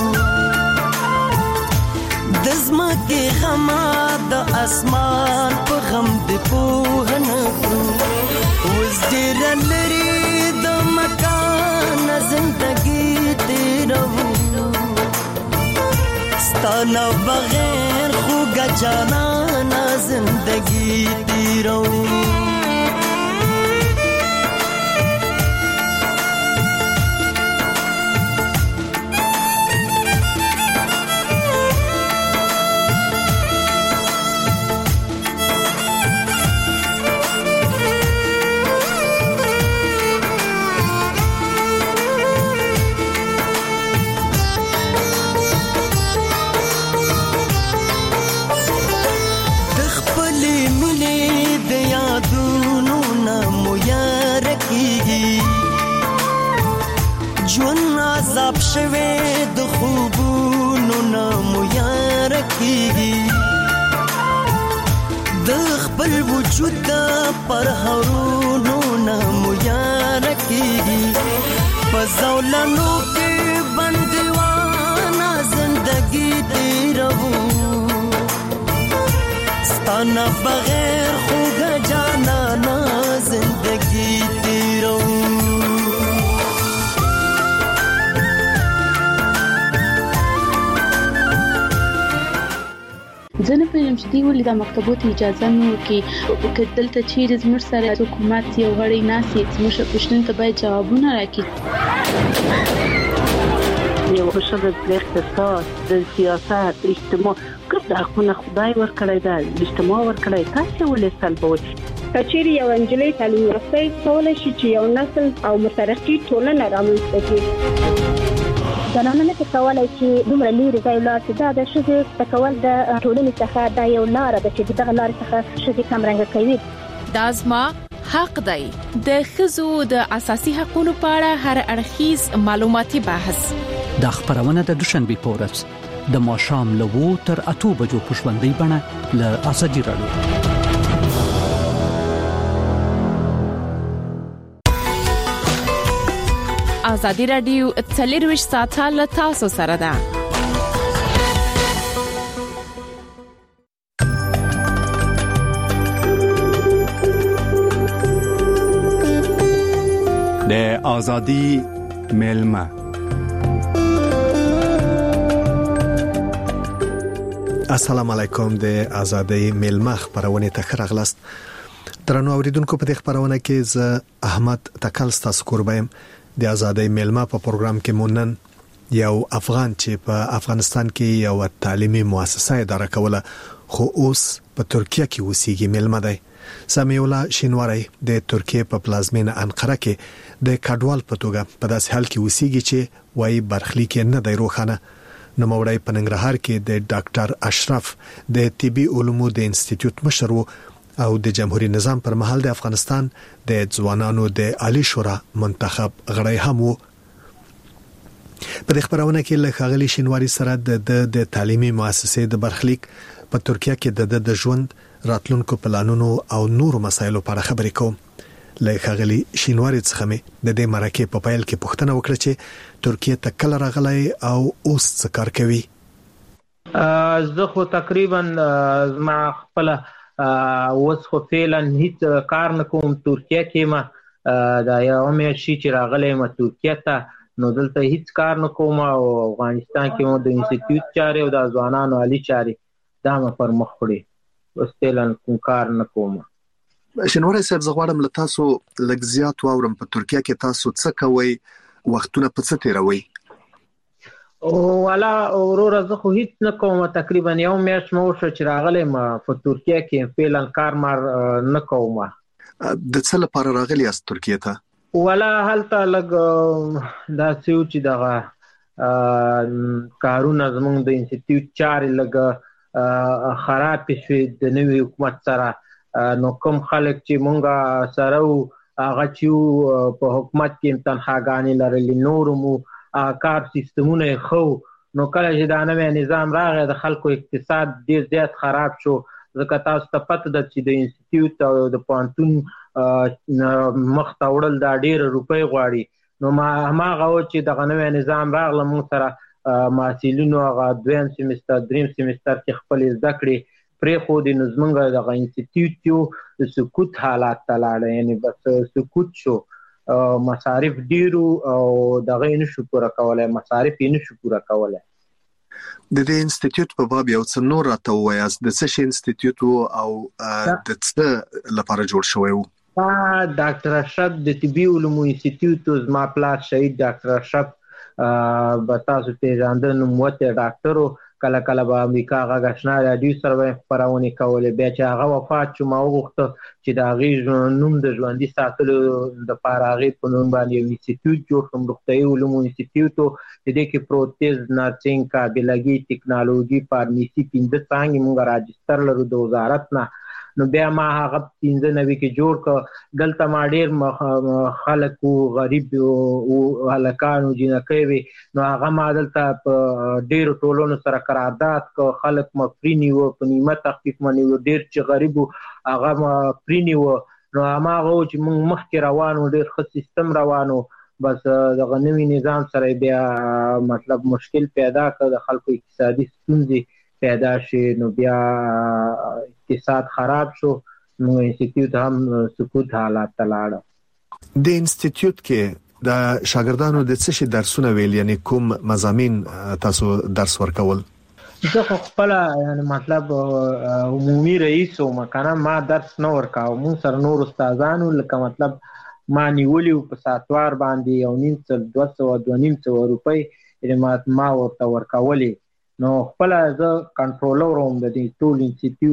دزما کې غم د اسمان په غم دې پوهن کړو وز دې لري د مکان زندگی دې رو ستانا بغیر خوگا جانا نا زندگی تیرو عذاب شوه د خوبونو نامو یار کیږي د خپل وجود پر هرونو نامو یار کیږي پزولانو کې بندوانه زندگی تیرو ستانا بغیر خوګه جانا نا زندگی تیرو زنه پېژم چې دی ولې د مکتبونو اجازه نه ورکي چې دلته چیرې زموږ سره حکومت یو غړی ناسي زموږ پښتون ته باید جوابونه راکړي. یو شل د اقتصاد د سیاست اجتماع کله خپل خدای ورکړی دا اجتماع ورکړی تاسو ولې سلبوي کچېری یو انجلۍ تعلیم یافته کولای شي چې یو نسل او مترقي ټولنه رامنځته کړي. زنانه نه کولای چې دومره لري ځای لا چې دا د شذ تکول د ټولنې څخه دا یو لار ده چې دغه لار څخه شذ کم رنګ کوي. دازما حق دی د خزو د اساسي حقوقو په اړه هر اړخیز معلوماتي بحث د خبرونه د دوشنبه پورس د ماشام لوو تر اته بجو پښوندې بڼه ل اسدي رادیو. آزادی رادیو څلرویشت ساعته له تاسو سره ده. د آزادی ملما السلام علیکم د آزادۍ میلمه خبرونه ته راغلاست. درنو اوریدونکو په دې خبرونه کې ز احمد تکل ستاسو قربایم د آزادۍ میلمه په پروګرام کې مونن یو افغان چې په افغانستان کې یو تعلیمي مؤسسه اداره کوله خو اوس په ترکیه کې اوسېږي میلمه دی. سمیولا شینواری د ترکیه په پلازمینه انقره کې د کډوال په توګه په داسې حال کې اوسېږي چې وایي برخلیک نه دی روښانه. نوموړی په ننګرهار کې د ډاکټر اشرف د طبي علومو د انسټیټیوټ مشر او د جمهوریت نظام پر مهال د افغانستان د ځوانانو د عالی شورا منتخب غړی هم وو. په دې خبرونه کې له خاغلی شینواری سره د د تعلیمي مؤسسې د برخلیک په ترکیه کې د د ژوند راتلونکو پلانونو او نورو مسایلو په اړه خبرې کوم. له خاغلی شینواری څخه مې د دې مرکه په پایل کې پوښتنه وکړه چې ترکیه ته کله راغلی او اوس څه کار کوي. زه خو تقریبا ما خپل اوس خو فعلا هیڅ کار نه کوم ترکیه کې. ما دا یو مې شي چې راغلی ما ترکیه ته نو دلته هیڅ کار نه کوم او افغانستان کې مو د انسټیټیوټ چارې او د ځوانانو عالی چارې دا ما پر مخ وړي. اوس فعلا کوم کار نه کوم. شینواری صاحب زه غواړم له تاسو لږ زیات واورم په ترکیه کې تاسو څه کوئ، وختونه په څه تیروئ؟ او والا وروره زه خو هیڅ نه کوم. تقریبا یو میاشت مو شو چې راغلم په ترکیه کې فعلا کار مار نه کوم. د څه لپاره راغلی یاست ترکیه ته؟ والا هلته لږ دا څه چې دغه کارونه زموږ د انسټیټیوټ چارې لږ خراب شوي د نوي حکومت سره. نو کوم خلک چې مونږه سره هغه چې په حکومت کې تنخواګانې لرلې نور مو کار سیستمونه خو نو کله چې دا نوی نظام راغی د خلکو اقتصاد ډیر زیات خراب شو. ځکه تاسو ته پته ده چې د انسټیټیوټ او د پوهنتون مخ ته وړل دا ډېره روپۍ غواړي. نو ما هماغه و چې دغه نوی نظام راغله مونږ سره محصلینو هغه دویم سیمستر دریم سیمستر کې خپلې زده کړې پرېښودې. نو زمونږ دغه انسټیټیوټ یو د سکوت حالات ته لاړه، یعنې بس سکوت شو. مصارف ډیرو او دغه یې نشو پوره کولی، مصارف یې نشو پوره کولی. د دې انسټیټیوټ په باب یو څه نور راته ووایاست. د څه شي انسټیټیوټ و او د څه لپاره جوړ شوی و؟ ډاکټر اشرف د طبي علومو انسټیټیوټ زما پلار شهید ډاکټر اشرف به تاسو پېژانده نوموتی ډاکټر و. کله کله به امریکا غږ آشنا راډیو سره به خپرونې کولې. بیا چې هغه وفات شو ما وغوښته چې د هغې نوم د ژوندي ساتلو دپاره هغې په نوم باندې یو انسټیټیوټ جوړ کړم، روغتیایي علومو انسټیټیوټ و. د دې کې پروتیز، نرسنګ، قابلګي، ټکنالوژي، فارمیسي پنځه څانګې مونږ راجستر لرو د وزارت نه. نو بیا ما هغه پنځه نوي کې جوړ کړ. دلته ما ډېر خلک و، غریب و، هلکان و، جینکۍ وې. نو هغه ما دلته په ډېرو ټولنو سره قرارداد کړ. خلک ما فري نیوه، په نیمه تخفیف ما نیوه. ډېر چې غریب و هغه ما فري نیوه. نو هماغه و چې موږ مخکې روان و، ډېر ښه سیستم روان و. بس دغه نوي نظام سره بیا مطلب مشکل پیدا کړ، د خلکو اقتصادي ستونزې پیدا شي. نو بیا اقتصاد خراب شو، نو انسټیټیوټ هم سکوت حالات ته لاړه. د انسټیټیوټ کې د شاګردانو د څه شي درسونه ویل، یعنی کوم مضامین تاسو درس ورکول؟ زه خو خپل یعنی مطلب عمومي رئیس وم، کنه ما درس نه ورکاوه. مونږ سره نور استادانو لکه مطلب ما نیولي و په ساتوار باندې یو نیم سل دوه سوه دوه نیم سوه روپۍ ما ورته ورکولې. نو خپل زه کنټرولر وم د دې ټول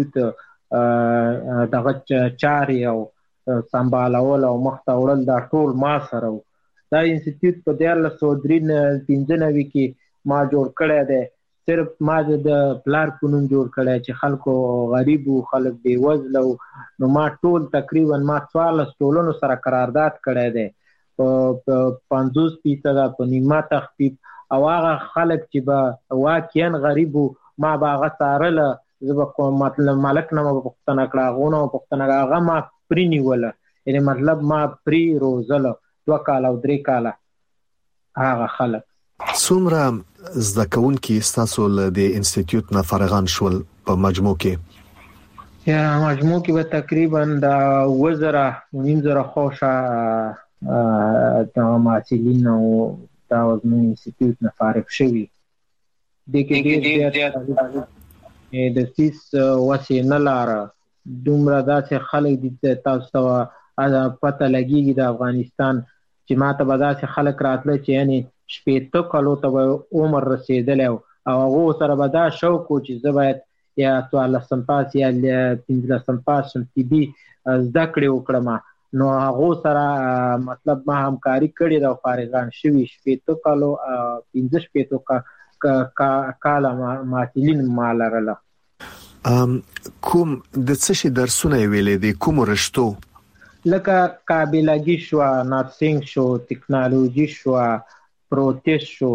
انسټیټیوټ دغه چارې او سمبالول او مخ ته وړل دا ټول ما سره و. دا انسټیټیوټ په دیارلس سوه درې پنځه نوي کې ما جوړ کړی دی. صرف ما د پلار په نوم جوړ کړی چې خلکو غریب و، خلک بېوزله و. نو ما ټول تقریبا ما څوارلس ټولنو سره قرارداد کړی دی په پنځوس فیصده په نیمه تخفیف. او هغه خلک چې به واقعا غریب و ما به هغه څارله. زه به مطلب ملک نه مې پوښتنه کړه، هغو نه مې پوښتنه کړه، هغه ما پرې نیوله. یعنې مطلب ما پرې روزله دوه کاله او درې کاله هغه خلک. څومره زده کوونکي ستاسو له دې انسټیټیوټ نه فارغان شول په مجموع کې؟ یا مجموع کې به تقریبا د اووه زره نیم زره خوشه دغه محصلین او دا زموږ انسټیټیوټ نه فارغ شوي. دې کې ډېر زیات د سیس وسې نه لاره دومره داسې خلک دي تاسو ته پته لګیږي د افغانستان چې ماته به داسې خلک راتله چې یعنی شپېته کالو ته به عمر رسېدلی او هغو سره به دا شوق و چې زه باید یا څوارلسم پاس یا پنځلسم پاس طبي زده کړې وکړم نو هغو سره مطلب ما همکاري کړې ده او فارغان شوي شپېته کالو پنځه شپېتو کاله محصلین ما لرله. کوم د څه شي درسونه یې ویلې دي کومو رشتو لکه قابلګي شوه نرسنګ شو ټکنالوژي شوه پروتز شو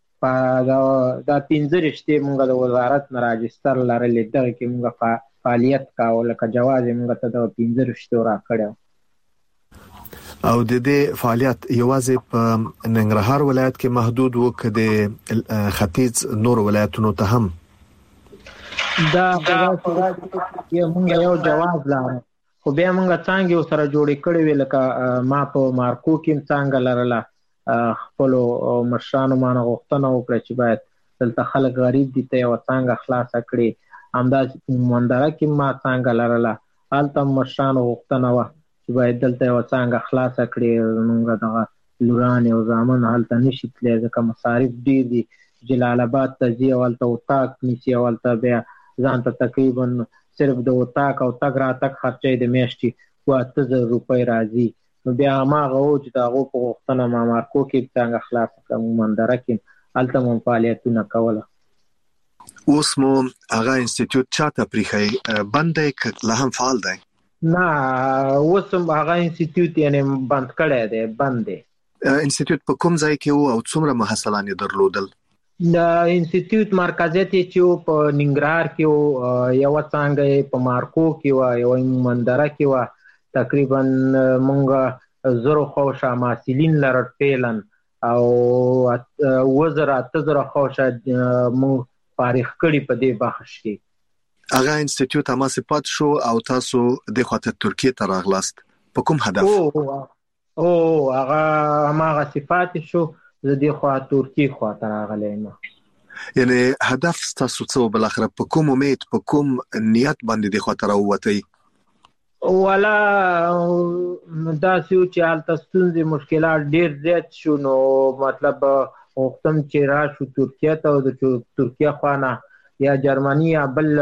دا پنځه رشتې مونږ د وزارت نه راجستر لرلې دغه کې مونږ فعالیت کاوه لکه جواز یې مونږ ته د پنځه رشتو راکړی او د دې فعالیت یوازې په ننګرهار ولایت کې محدود و که د ختیځ نور ولایتونو ته هم دا مونږ یو جواز لرو خو بیا مونږ څانګې سره جوړې کړې وې لکه ما په مارکو کې څانګه لرله خپلو مشرانو مانه غوښتنه وکړه چې باید دلته خلک غریب دي ته یوه څانګه خلاصه کړي همداسې په مندره کې ما څانګه لرله هلته مشرانو غوښتنه وه چې باید دلته یوه څانګه خلاصه کړي زموږ دغه لورانې او زامن هلته نشي تللی ځکه مصارف ډېر دي جلال آباد ته ځي او هلته اتاق نیسي او هلته بیا ځان ته تقریبا صرف د اتاق او تګ راتګ خرچه د میاشتې اوه اته زره روپۍ راځي نو بیا هماغه و چې د هغو په غوښتنه ما مارکو کې څانګه خلاصه کړم مندره کې هلته مو فعالیتونه کوله. اوس مو هغه انسټیټیوټ چاته پریښی بند دی که لا هم فعال دی؟ نه اوس هم هغه انسټیټیوټ یعنې بند کړی دی بند دی. انسټیټیوټ په کوم ځای کې و او څومره محصلان یې درلودل؟ د انسټیټیوټ مرکزیت یې چې و په ننګرهار کې و یوه څانګه یې په مارکو کې وه یوه مندره کې وه تقریبا مونږ زرو خوشه محصلین لرل فعلا او اوه زره اته زره خوشه مونږ فارغ کړي په دې بخش کې. هغه انسټیټیوټ هماسې پات شو او تاسو دې خواته ترکیې ته راغلاست په کوم هدف؟ او هغه هماغسې پاتې شو زه دې خوا ترکیې خواته راغلی یم. یعنې هدف ستاسو څه و بالاخره په کوم امید په کوم نیت باندې دې خواته راووتئ؟ والا داسې و چې هلته ستونزې مشکلات ډېر زیات شو نو مطلب غوښتم چې راشو ترکیې ته او د ترکیې خوا نه یا جرمني یا بل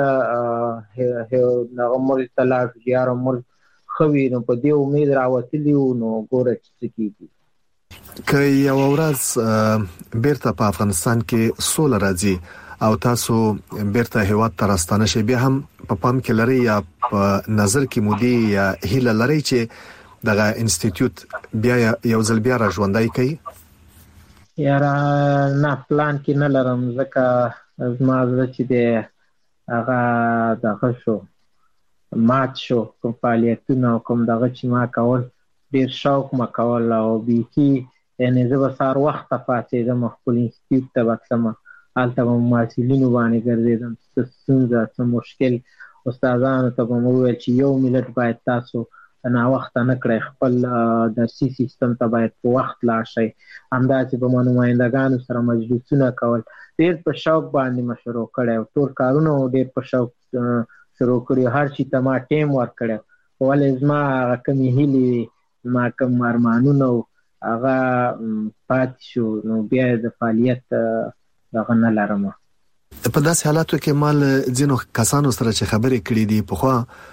هغه ملک ته لاړ شو چې یاره ملک ښه وي نو په دې امید راوتلي وو نو ګوره چې څه کېږي. که یوه ورځ بیرته په افغانستان کې سوله راځي او تاسو بیرته هیواد ته راستانه شئ بیا هم په پام کې لرئ یا په نظر کې مودي یا هیله لرئ چې دغه انسټیټیوټ بیا یو ځل بیا را ژوندی کوي؟ یاره نه پلان کې نه لرم ځکه زما زړه چې دی هغه دغه شو مات شو کوم فعالیتونه او کوم دغه چې ما کول ډېر شوق ما کول او بیخي یعنې زه به سهار وخته پاڅېدم خپل انسټیټیوټ ته به تلم هلته به محصلینو باندې ګرځېدم څه ستونزه څه مشکل استادانو ته به مو وویل چې یو ملت باید تاسو ناوخته نه کړئ خپل درسي سیستم ته باید په وخت لاړ شئ همداسې به ما نمایندګانو سره مجلسونه کول ډېر په شوق باندې مې شروع کړی او ټول کارونه ډېر په شوق شروع کړي هر شي ته ما ټیم ورکړی ولې زما هغه کومې هیلې وي زما کوم ارمانونه هغه پاتې شو نو بیا د فعالیت دغه نه لرم. په داسې حالاتو کې ما له ځینو کسانو سره چې خبرې کړې دي پخوا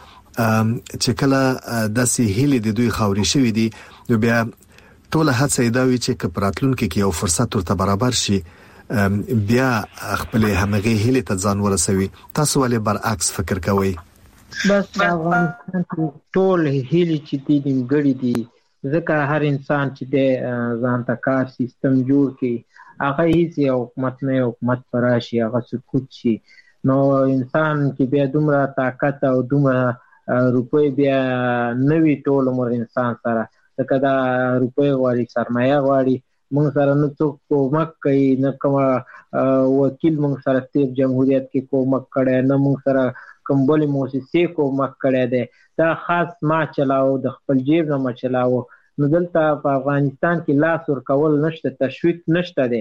چې کله داسې هیلې د دوی خاورې شوي دي نو بیا ټوله هڅه یې دا وي چې که په راتلونکي کې یو فرصت ورته برابر شي بیا خپلې همغې هیلې ته ځان ورسوي. تاسو ولې برعکس فکر کوئ؟ بس افغانستان کې ټول هیلې چې دي نیمګړې دي ځکه هر انسان چې دی ځان ته کار سیستم جوړ کړي هغه هیڅ یو حکومت نه یو حکومت به راشي هغه سقوط شي نو انسان کې بیا دومره طاقت او دومره روپۍ بیا نه وي ټول عمر انسان سره ځکه دا روپۍ غواړي سرمایه غواړي موږ سره نه څوک کومک کوي نه کومه وکیل موږ سره تیر جمهوریت کې کومک کړی نه موږ سره کوم بلې مؤسسې کومک کړی دی دا خاص ما چلاو د خپل جیب نه ما چلاو نو دلته په افغانستان کې لاس ورکول نشته تشویق نشته دی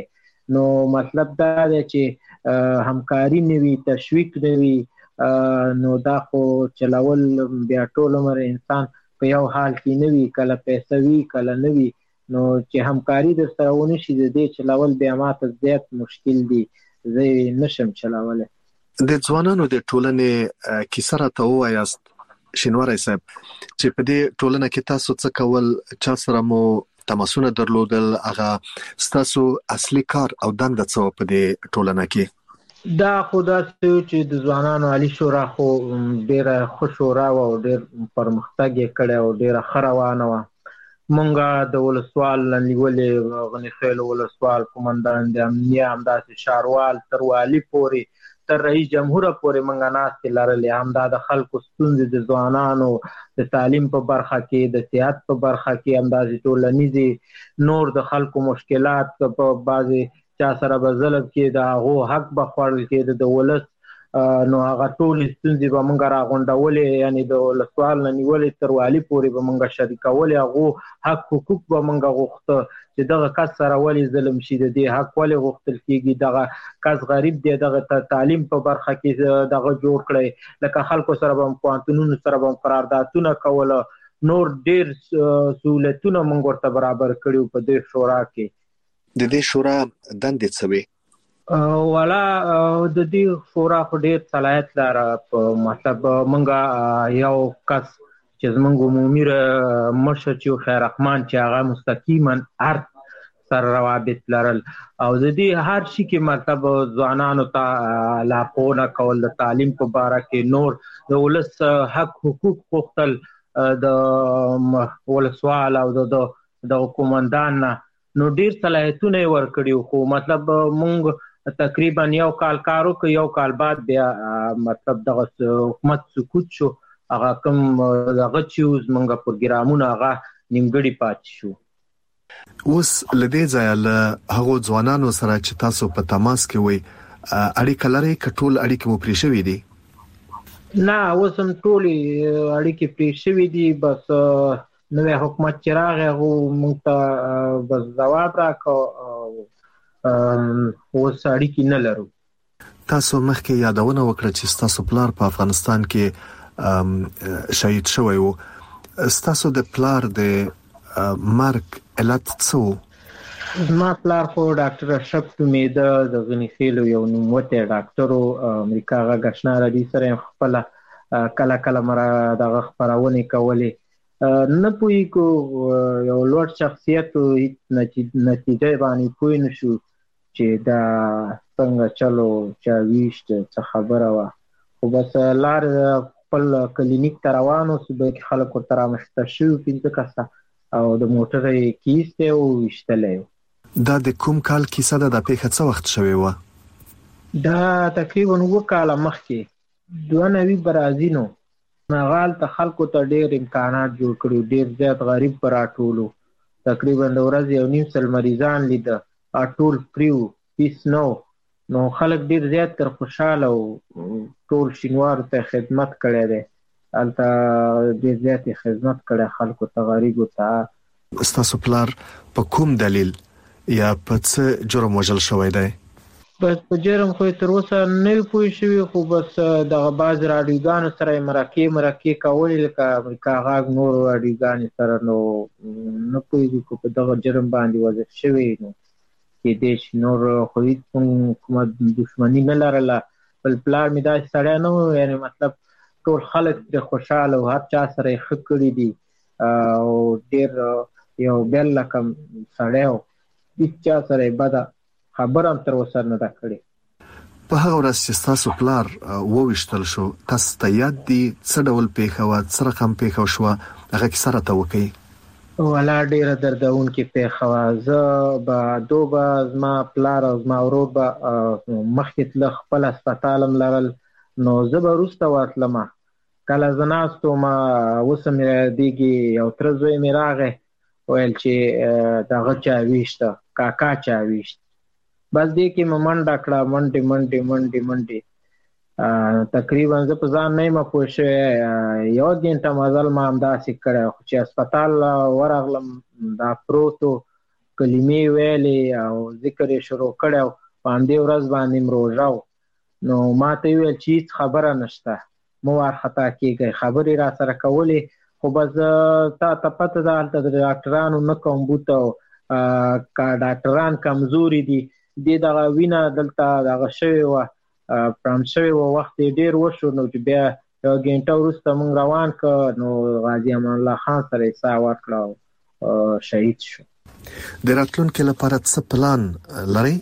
نو مطلب دا دی چې همکاري نه وي، تشویق نه وي، نو دا خو چلول بیا ټول عمر انسان په یو حال کې نه وي، کله پیسې وي کله نه وي. نو چې همکاري در سره ونه شي د دې چلول بیا ماته زیات مشکل دي، زه نشم چلولی. د ځوانانو د ټولنې کیسه راته ووایاست شینواری صاحب چې په دې ټولنه کې تاسو څه کول، چا سره مو تماسونه درلودل، هغه ستاسو اصلي کار او دنده څه په دې ټولنه کې؟ دا خو داسې چې د ځوانانو عالي شورا خو ډېره ښه شورا وه او ډېر پرمختګ یې کړی او ډېره ښه روانه وه. مونږه د ولسوال نیولې غني خیل ولسوال قومندان د امنیه همداسې شاروال تر والي پورې تر رئیس جمهور پورې مونږه ناستې لرلې. همدا د خلکو ستونزې د ځوانانو د تعلیم په برخه کې، د صحت په برخه کې، همداسې ټولنیزې نور د خلکو مشکلات په بعضې چا سره به ظلم کې د هغو حق به خوړل کېده د ولس، نو هغه ټولې ستونزې به مونږ راغونډولې، یعنی د ولسوال نه نیولې تر والي پورې به مونږ شریکولې. هغو حق حقوق به مونږ غوښته چې دغه کس سره ولې ظلم شي، د دې حق ولې غوښتل کېږي، دغه کس غریب دی، دغه تعلیم په برخه کې دغه جوړ کړی، لکه خلکو سره به هم پوهنتونونو سره به هم قراردادونه کوله، نور ډېر سهولتونه مونږ ورته برابر کړي په دې شورا کې. د دې شورا دندې څه وې؟ والا د دې شورا خو ډېر صلاحیت لاره، په مطلب مونږه یو کس چې زمونږ عمومي مشر چې خیر رحمان چې هغه مستقیما هر سره روابط لرل او د دې هر شي کې مطلب ځوانانو ته لارښوونه کول، د تعلیم په باره کې، نور د ولس حق حقوق غوښتل د ولسوال او د قومندان نه، نو ډېر صلاحیتونه یې ورکړي. خو مطلب مونږ تقریبا یو کال کار وکړ، یو کال بعد بیا مطلب دغه حکومت سقوط شو، هغه کوم دغه چې زمونږ پروګرامونه هغه نیمګړي پاتې شو. اوس له دې ځایه له هغو ځوانانو سره چې تاسو په تماس کې وئ اړیکه لرئ که ټول اړیکې مو پرې شوي دي؟ نه، اوس هم ټولې اړیکې پرې شوي دي، بس نوی حکومت چې راغی هغو موږ ته بس ځواب راکړ، اوس اړیکې نه لرو. تاسو مخکې یادونه وکړه چې ستاسو پلار په افغانستان کې شهید شوی و، ستاسو د پلار د مرګ علت څه و؟ زما پلار خو ډاکټر اشرف نومېده، د غني خیلو یو نوموتی ډاکټر و، امریکا غږ اشنا راډیو سره خپله کله کله مره دغه خپرونې کولې. نه پوهېږو یو لوړ شخصیت و، نتیجه باندې پوه نه شو چې دا څنګه چلو چا ویشت څه خبره وه. خو بس لار خپل کلینیک ته روان و، صبح کې خلک ورته رامخته شوي پنځه کسه او د موټر یې کیستی و ویشتلی و. دا د کوم کال کیسه ده؟ دا پیښه څه وخت شوې وه؟ دا تقریبا اووه کاله مخکې، دوه نوي برازینو هغه هلته خلکو ته ډېر امکانات جوړ کړي، ډېر زیات غریب به راټولو، تقریبا د ورځې یو نیم سل مریضان لیده، ټول فری و، فیس نه و، نو خلک ډېر زیات تر خوشحاله و، ټول شینوارو ته خدمت کړی دی، هلته ډېر زیات یې خدمت کړی خلکو ته، غریبو ته. ستاسو پلار په کوم دلیل یا په څه جرم وژل شوی دی؟ بس په جرم خو یې تر اوسه نه وي پوه شوي، خو بس دغه بعض راډیوګانو سره یې مرکې مرکې کولې، لکه امریکا غږ نورو راډیوګانې سره، نو نه پوهېږو که په دغه جرم باندې وضع شوی، نو کېدای شي نور خو هېڅ کومه دښمني نه لرله. بل پلار مې داسې سړی نه و، یعنې مطلب ټول خلک پرې خوشحاله و، هر چا سره یې ښه کړي دي او ډېر یو بل لکه سړی و، هېڅ چا سره یې بده خبر هم تر اوسه نه ده کړې. په هغه ورځ چې ستاسو پلار وویشتل شو، تاسو ته یاد دي څه ډول پیښه وه، څه رقم پیښه شوه، هغه کیسه راته وکړئ. والا ډېره دردونکې پیښه وه. زه به دو به زما پلار او زما ورور به مخکې تله، خپل هسپتال هم لرل، نو زه به وروسته ورتلمه. کله زه ناست وم، اوس مې یادېږي یو تره زوی مې راغی، ویل چې دغه چا ویشته، کاکا چا ویشت. بس دې کې مې منډه کړه، منډې منډې منډې منډې، تقریبا زه په ځان نه یم پوه شوی، یو ګنټه مزل ما همداسې کړی، خو چې هسپتال ورغلم دا پروت و، کلمې ویلې او ذکر یې شروع کړی په همدې ورځ باندې روژه و. نو ما ته یې ویل چې هېڅ خبره نشته، مه وارخطا کېږئ. خبرې را سره کولې خو بس تا ته پته ده هلته د ډاکټرانو نه کوم بوته او که ډاکټران کمزوري دي، دې دغه وینه دلته دغه شوې وه، پرمپ شوې وه، وخت یې ډېر وشو. نو چې بیا یوه ګنټه وروسته موږ روان کړ، نو غازي امان الله خان سره یې ساه ورکړه او شهید شو. د راتلونکي لپاره څه پلان لرئ؟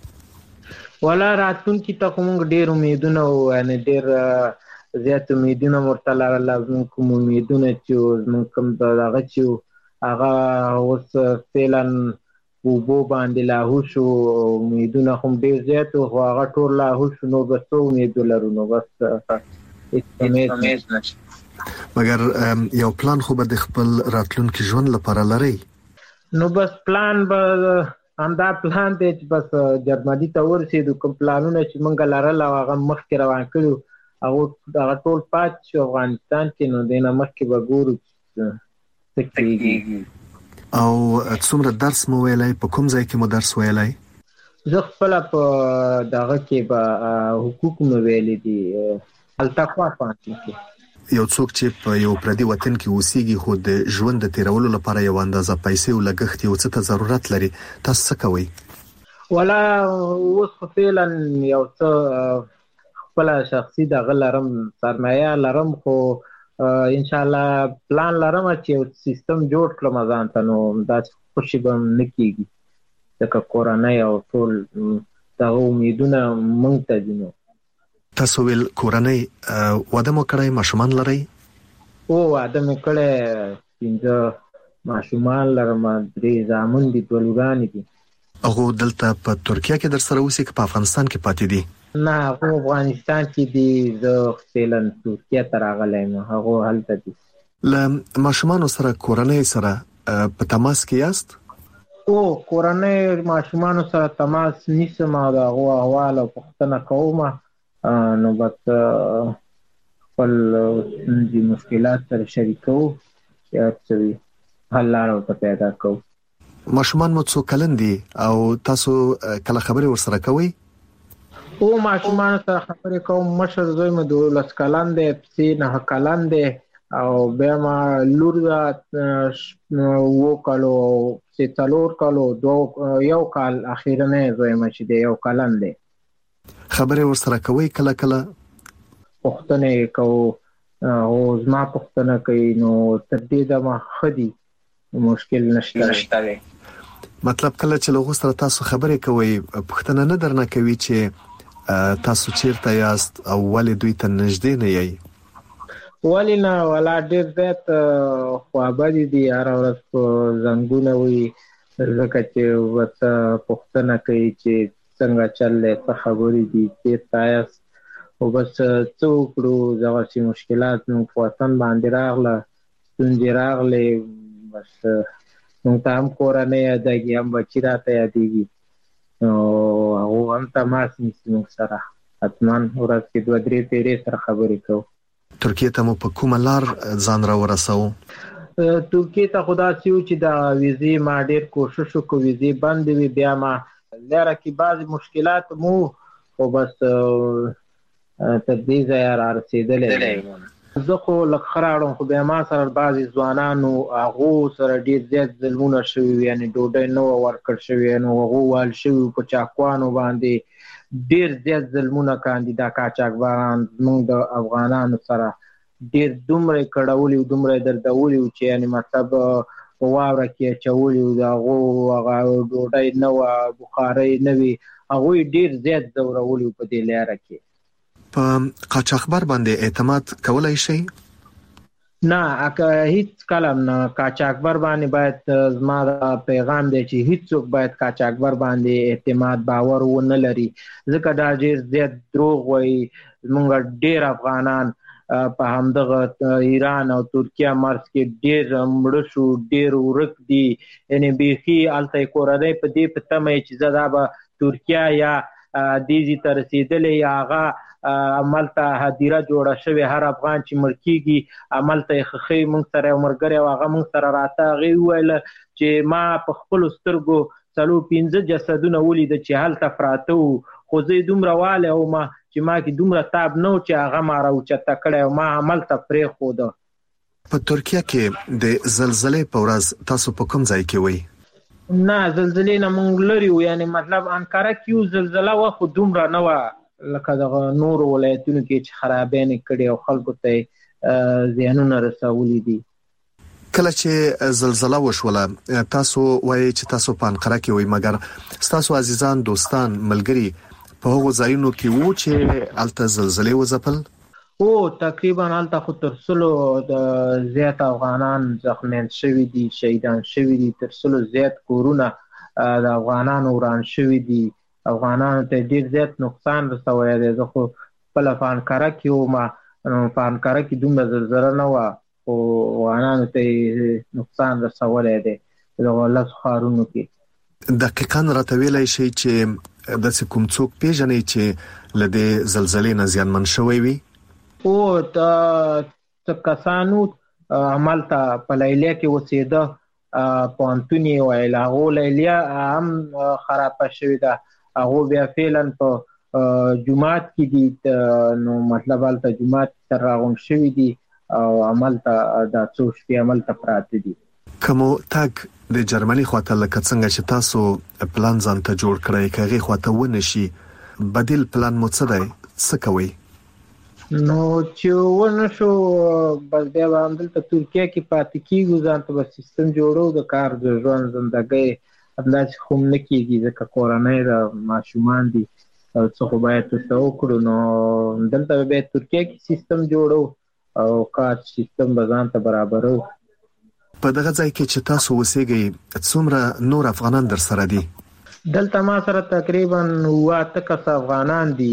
والا راتلونکي ته خو موږ ډېر امیدونه وو، یعنې ډېر زیات امیدونه مو ورته لرل. زموږ کوم امیدونه چې زموږ کوم دغه چې وو هغه اوس فعلا اوبو باندې لاهو شو. امیدونه خو ډېر زیات وو خو هغه ټول لاهو شو. نو بس څه امید ولرو؟ نو بس امید نشته. مګر یو پلان خو به د خپل راتلونکي ژوند لپاره لرئ؟ نو بس پلان به همدا پلان دی چې بس جرمني ته ورسېدو. کوم پلانونه چې موږ لرل او هغه مخکې روان کړو هغه ټول پاتې شو افغانستان کې. نو دې نه مخکې به ګورو څه کېږي. او څومره درس مو ویلی؟ په کوم ځای کې مو درس ویلی؟ زه خپله په دغه کې به حقوق مو ویلي دي، التقوا پوهنتون کې. یو څوک چې په یو پردي وطن کې اوسېږي خو د ژوند د تیرولو لپاره یو اندازه پیسې او لګښت یو څه ته ضرورت لري، تاسو څه کوئ؟ والا اوس خو فعلا یو څه خپله شخصي دغه لرم، سرمایه لرم، خو انشاءالله پلان لرم چې یو سیستم جوړ کړم ځان ته. نو داسې خوشي به هم نه کېږي ځکه کورنۍ او ټول دغه امیدونه موږ ته دي. نو تاسو ویل کورنۍ واده مو کړی، ماشومان لرئ؟ او واده مې کړی، پنځه ماشومان لرم، درې زامن دي، دوه لورانې دي. هغه دلته په ترکیه کې در سره اوسي که په افغانستان کې پاتې دي؟ نه، هغه افغانستان کې دي، زه فعلا ترکیه ته راغلی یم، هغه هلته دي. له ماشومانو سره کورنۍ سره په تماس کې یاست؟ او کورنۍ ماشومانو سره تماس نیسم او د هغو احوال او پوښتنه کوم. نو بس خپل ستونزې مشکلات سره شریکوو چې هر څه وي حل لاره ورته پیدا کوو. ماشومان مو څو کلن دي او تاسو کله خبرې ورسره کوئ؟ او ماشومان سره خبرې کوم. مشر زوی مې دولس کلن دی، پسې نهه کلن دی، او بیا ما لور ده اووه کالو، پسې څلور کالو، یو کال اخیرنی زوی مې چې دی یو کلن دی. خبرې ورسره کوئ؟ کله کله پوښتنې کوو او زما پوښتنه کوي. نو تر دې دمه ښه دي، مشکل نشته دی. مطلب کله چې له هغو سره تاسو خبرې کوئ پوښتنه نه درنه کوي چې تاسو چیرته یاست او ولې دوی ته نږدې نه یئ؟ ولې نه، ولا ډېر زیات خوابدي دي، هره ورځ په زنګونه وي، ځکه چې ورته پوښتنه کوي چې څنګه چل دی، څه خبرې دي، چېرته یاست. خو بس څه وکړو، دغسې مشکلات موږ په وطن باندې راغله، ستونزې راغلې، بس موږ ته هم کورنۍ یادېږي، هم بچي راته یادېږي. نو هغو هم تماس نیسي موږ سره، حتما ورځ کې دوه درې پیرې سره خبرې کوو. ترکیې ته مو په کومه لار ځان را ورسوو؟ ترکیې ته خو داسې و چې د ویزې ما ډېر کوشش وکړو، ویزې بندې وې، بیا ما لاره کې بعضې مشکلات مو خو بس تر دې ځایه را رسېدلی. زه خو لږ ښه راوړم، خو بیا ما سره بعضې ځوانانو هغو سره ډېر زیات ظلمونه شوي وي، یعنې ډوډۍ نه وه ورکړل شوې، نو هغو وهل شوي وو په چاقوانو باندې، ډېر زیات ظلمونه کاندي دا قاچاقبران زموږ د افغانانو سره، ډېر دومره یې کړولي وو، دومره یې دردولي وو چې یعنې مطلب په واوره کې اچولي وو، د هغو هغه ډوډۍ نه وه، بخارۍ نه وي، هغوی ډېر زیات ځورولي وو په دې لاره کې. په قاچاقبر باندې اعتماد کولی شئ؟ نه، هیڅ کله نه. قاچاقبر باندې باید زما دا پیغام دی چې هیڅوک باید قاچاقبر باندې اعتماد باور ونه لري، ځکه دا ډېر زیات دروغ وایي. زموږ ډېر افغانان په همدغه ایران او ترکیه مرز کې ډېر مړه شو، ډېر ورک دي، یعنې بیخي هلته یې کورنۍ په دې په تمه چې زه دا به ترکیه یا دې ځای ته رسېدلی یا هغه عملته هدیره جوړه شوی، هر افغان چې مړ کیږي عملته خخي مونږ سره مرګره واغه مونږ سره راته غي ویل چې ما په خپل سترګو څلو پنځه جسدونه ولید چې هلته پراته وو، خو زه دومره واله او ما چې ما کې دومره تاب نو چې هغه ما راوچته کړی او ما عملته پرې خوده. په ترکیه کې د زلزلې په ورځ تاسو په کوم ځای کې وئ؟ نه زلزلې نه مونږ لري وو، یعنی مطلب انقره کې یو زلزله و خو دومره نه و لکه د نور ولایتونو کې چې خرابېنې کړي او خلکو ته زیانونه رسولي دي. کله چې زلزله وشوله تاسو وایي چې تاسو په انقره کې وئ، مګر تاسو عزیزان دوستان ملګري په هغو ځایونو کې وو چې الته زلزلې وځپل؟ او تقریبا الته خو تر سلو د زیات افغانان زخمیان شوي دي، شهیدان شوي دي، تر سلو زیات کورونه د افغانانو وران شوي دي، افغانانو ته ډیر زیات نقصان رسوي دی. زه خو خپل په انقره کې وم، په انقره کې دومره زلزله نه وه خو افغانانو ته نقصان رسولی دی د لسو ښارونو کې. دقیقاً راته ویلی شئ چې داسې کوم څوک پیژنئ چې له دې زلزلې نه زیانمن شوی وي؟ او څه کسانو هملته په لیلیه کې اوسېده، پوهنتون یې ویل، هغو لیلیه هم خرابه شوې ده، هغو بیا فعلا په جومات کې دي، نو مطلب هلته جومات ته راغونډ شوي دي او هملته دا څو شپې هملته پراته دي. که مو تګ د جرمني خواته لکه څنګه چې تاسو پلان ځان ته جوړ کړئ که هغې خواته ونه شي، بدیل پلان مو څه دی؟ څه کوئ؟ نو چې ونه شو بس بیا به همدلته ترکیه کې پاتې کېږو، ځان ته به سیستم جوړو د کار د ژوند زندګۍ همداسې خو هم نه کېږي ځکه کورنۍ د ماشومان دي او څه خو باید ورته وکړو. نو دلته به بیا ترکیه کې سیستم جوړو او کار سیستم به ځان ته برابرو. په دغه ځای کې چې تاسو اوسېږئ څومره نور افغانان در سره دي؟ دلته ما سره تقریبا اووه اته کسه افغانان دي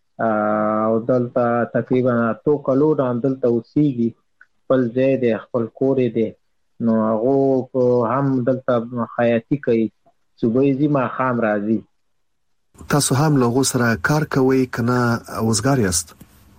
او دلته تقریبا اتو کلونه دلته اوسېږي، خپل ځای دی، خپل کور دی، نو هغو هم دلته خیاطي کوي، صبح ځي ماښام راځي. تاسو هم له هغو سره کار کوئ که نه وزګار یاست؟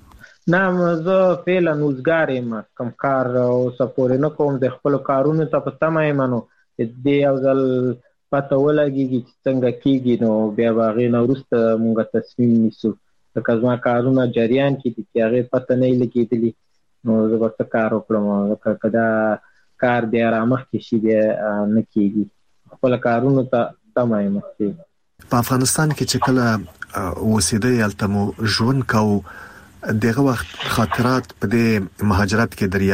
نه زه فعلا وزګار یم، کوم کار اوسه پورې نه کوم، د خپلو کارونو ته په تمه یم، نو دې یو ځل پته ولګېږي چې څنګه کېږي نو بیا به هغې نه وروسته مونږ تصمیم نیسو. لکه زما کارونه جریان کې دي چې هغې پته نه یې لګېدلي نو زه به څه کار وکړم، ځکه که دا کار بیا رامخکې شي بیا نه کېږي، خپله کارونو ته تمه یم. په افغانستان کې چې کله اوسېدئ هلته مو ژوند کوو، دغه وخت خاطرات په دې مهاجرت کې در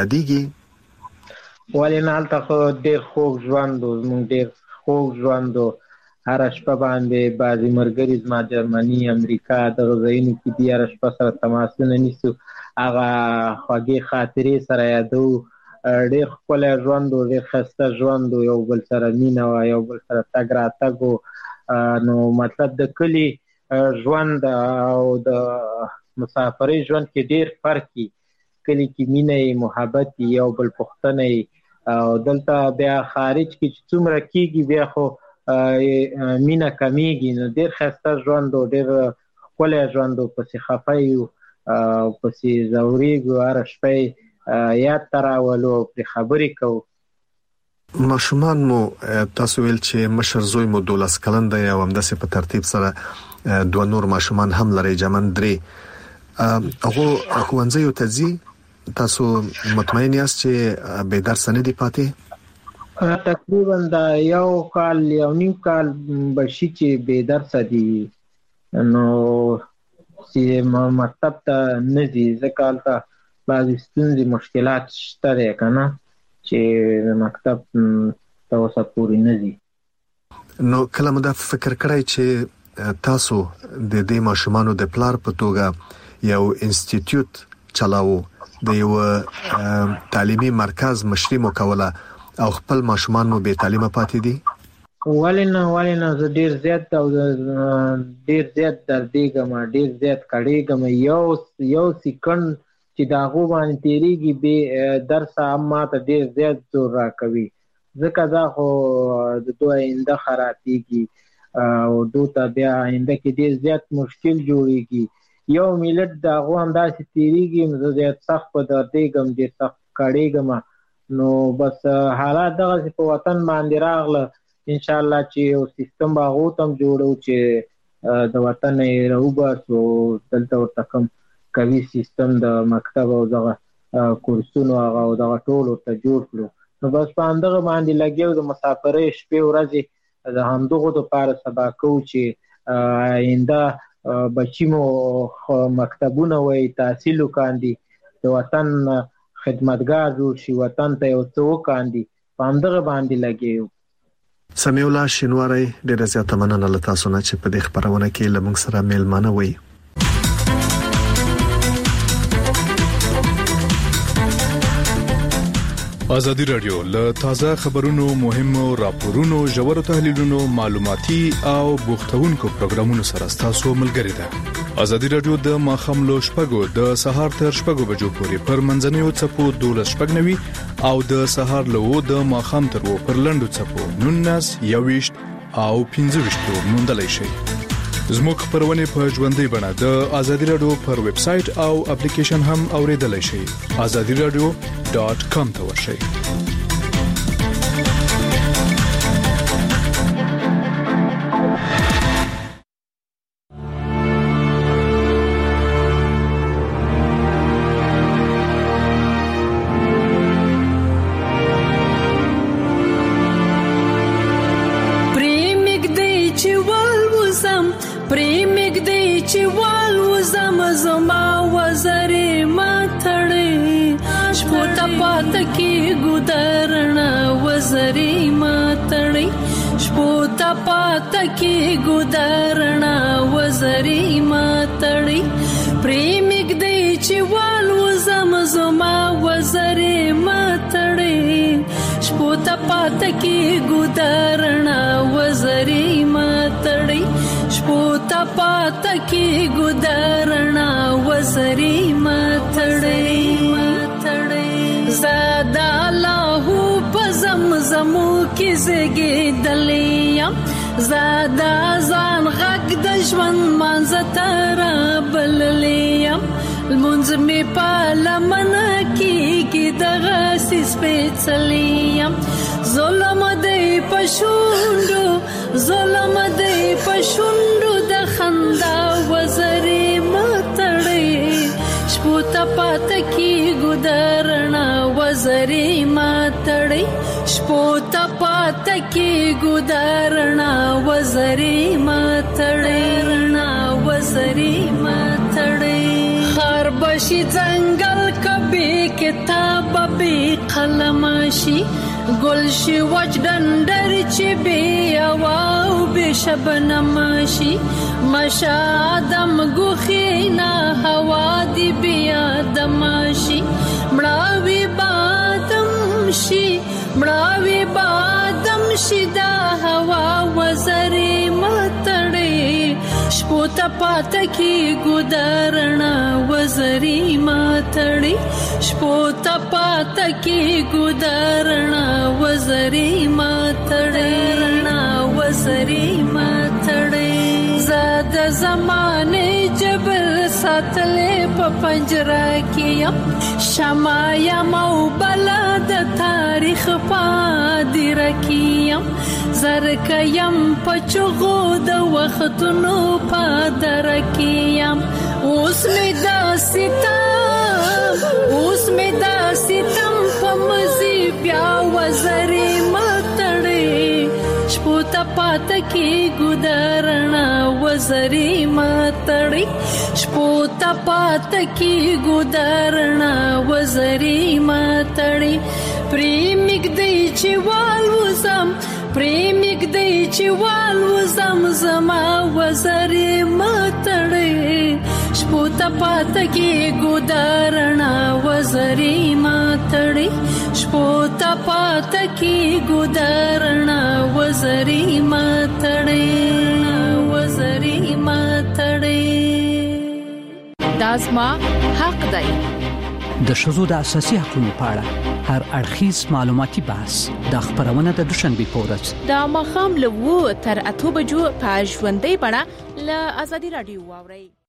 یادېږي؟ ولې نه، هلته خو ډېر خوږ ژوند و، زموږ ډېر خوږ ژوند و، هره شپه باندې بعضې ملګري زما جرمني، امریکا دغه ځایونو کې دي، هره شپه سره تماسونه نیسو، هغه خوږې خاطرې سره یادو. ډېر ښکلی ژوند و، ډېر ښایسته ژوند و، یو بل سره مینه وه، یو بل سره تګ راتګ و. نو مطلب د کلي ژوند او د مسافرۍ ژوند کې ډېر فرق وي، کلي کې مینه یې، محبت یې، یو بل پوښتنه یې، او دلته بیا خارج کې چې څومره کېږي بیا خو مینه کمیږي. نو ډېر ښایسته ژوند و، ډېر ښکلی ژوند و، پسې خفه یو او پسې ځورېږو، هره شپه یاد ته راولو او پرې خبرې کوو. ماشومان مو تاسو ویل چې مشر زوی مو دولس کلن دی او همداسې په ترتیب سره دوه نور ماشومان هم لرئ، جمن درې. هغو ښوونځیو ته ځي؟ تاسو مطمئن یاست چې بې درسه نه دي پاتې؟ تقریبا دا یو کال یو نیم کال به شي چې بې درسه دي، نو چې مکتب ته نه ځي ځکه هلته بعضې ستونزې مشکلات شته دی که نه چې مکتب ته اوسه پورې نه ځي. نو کله مو دا فکر کړی چې تاسو د دې ماشومانو د پلار په توګه یو انسټیټیوټ چلاو، د یو تعلیمي مرکز مشري مو کوله او خپل ماشومان مو بې تعلیمه پاتې دي؟ ولې نه ولې نه، زه ډېر زیات او ډېر زیات دردېږم، ډېر زیات کړېږم، یو یو سیکنډ چې د هغو باندې تېرېږي بې درسه هم ماته ډېر زیات زور راکوي، ځکه دا خو د دوی آینده خرابېږي او دوی ته بیا آینده کې ډېر زیات مشکل جوړېږي. یو ملت دا غو هم داسې تیریږي زه د سخت په دردېږم ډېر سخت کړېږم نو بس حالات دغه په وطن باندې راغله ان شاء الله چې یو سیستم باغو تم جوړو چې د وطن راوباسو دلته ورته کوم کوي سیستم د مکتب او دغه کورسونو هغه او دغه ټول ورته جوړ کړو نو بس په همدغه باندې لګیو د مسافرۍ شپې ورځې د همدغو دپاره سبا کوو چې آینده بچی مو مکتبونه وي تحصیل وکاندي د وطن خدمتګار جوړ شي وطن ته یو څه وکاندي په همدغه باندې لګیو سمیع الله شینواری ډېر زیاته مننه له تاسو نه چې په دې خبرونه کې له موږ سره میلمانه وي ازادي رادیو له تازه خبرونو مهمو راپورونو ژورو تحلیلونو معلوماتي او بوختونکو پروګرامونو سره تاسو ملګری ده ازادي رادیو د ماخام لو شپږو د سهار تر شپږو بجو پورې پر منځنوي چپو دولس شپږنوي او د سهار لو د ماخام تر و پر لندو چپو نونس یويشت او پنځه ویشت موندلای شي زموږ خبرونه په ژوندۍ بڼه د ازادي رادیو پر ویب سټ او اپلیکیشن هم اوریدلای شئ azadi radio dot com ته ورشئ की गुदरना वजरी मातड़ी प्रेमिक दे चिवाल वजम जमा वजरी मातड़ी शपोता पात की गुदरना वजरी मातड़ी शपोता पात की गुदरना वजरी मातड़ी मातड़ी ज़ादा लाहू पज़म ज़मू की ज़गे दलिया زادا ځان غږ د ژوند منځ را بللیم المنځ می په لمنه کېږي دغه سپېڅلیم ظلم دی په شونډو ظلم دی په شونډو د خندا وزرې متړې شپو ته پاته کېږو د رڼا وزرې متړې شپو ته پاته کېږو د رڼا وزرې متړې رڼا وزرې متړې خار بشي ځنګل کبي کتاب به قلم شي ګل شي وچ ډنډر چې بي او به شبنم شي مشادم ګوخینا هوا دی بیا دمشي مړاوي بادم شي مړاوي بادم شي دا هوا وزرې متړې شپو ته پاته کېږو د رڼا وزرې متړې شپو ته پاته کېږو د رڼا وزرې متړې رڼا وزرې متړې زاد زمانه جبل ساتلې په پنجره کې شمع یم او بلا د تاریخ پادر کېم زرک یم په چغو د وختونو پادر کېم اوس مې دا ستم اوس مې دا ستم په مزي بیا وزرې متړې شپو ته پاته کېږو د رڼا وزرې متړې شپو ته پاته کېږو د رڼا وزرې متړې پرېمږ دی چې والوزم پرېمږ دی چې والوزم زما وزرې متړې شپو ته پاته کېږو د رڼا وزرې متړې شپو ته پاته کېږو د رڼا وزرې متړې وزرې متړې دازما حق دی د ښځو د اساسي حقوقو په اړه هر اړخیز معلوماتي بحث د خبرونه د دوشنبه په ورځ د ماخام له وو تر اته بجو په ژوندۍ بڼه له ازادي رادیو واوري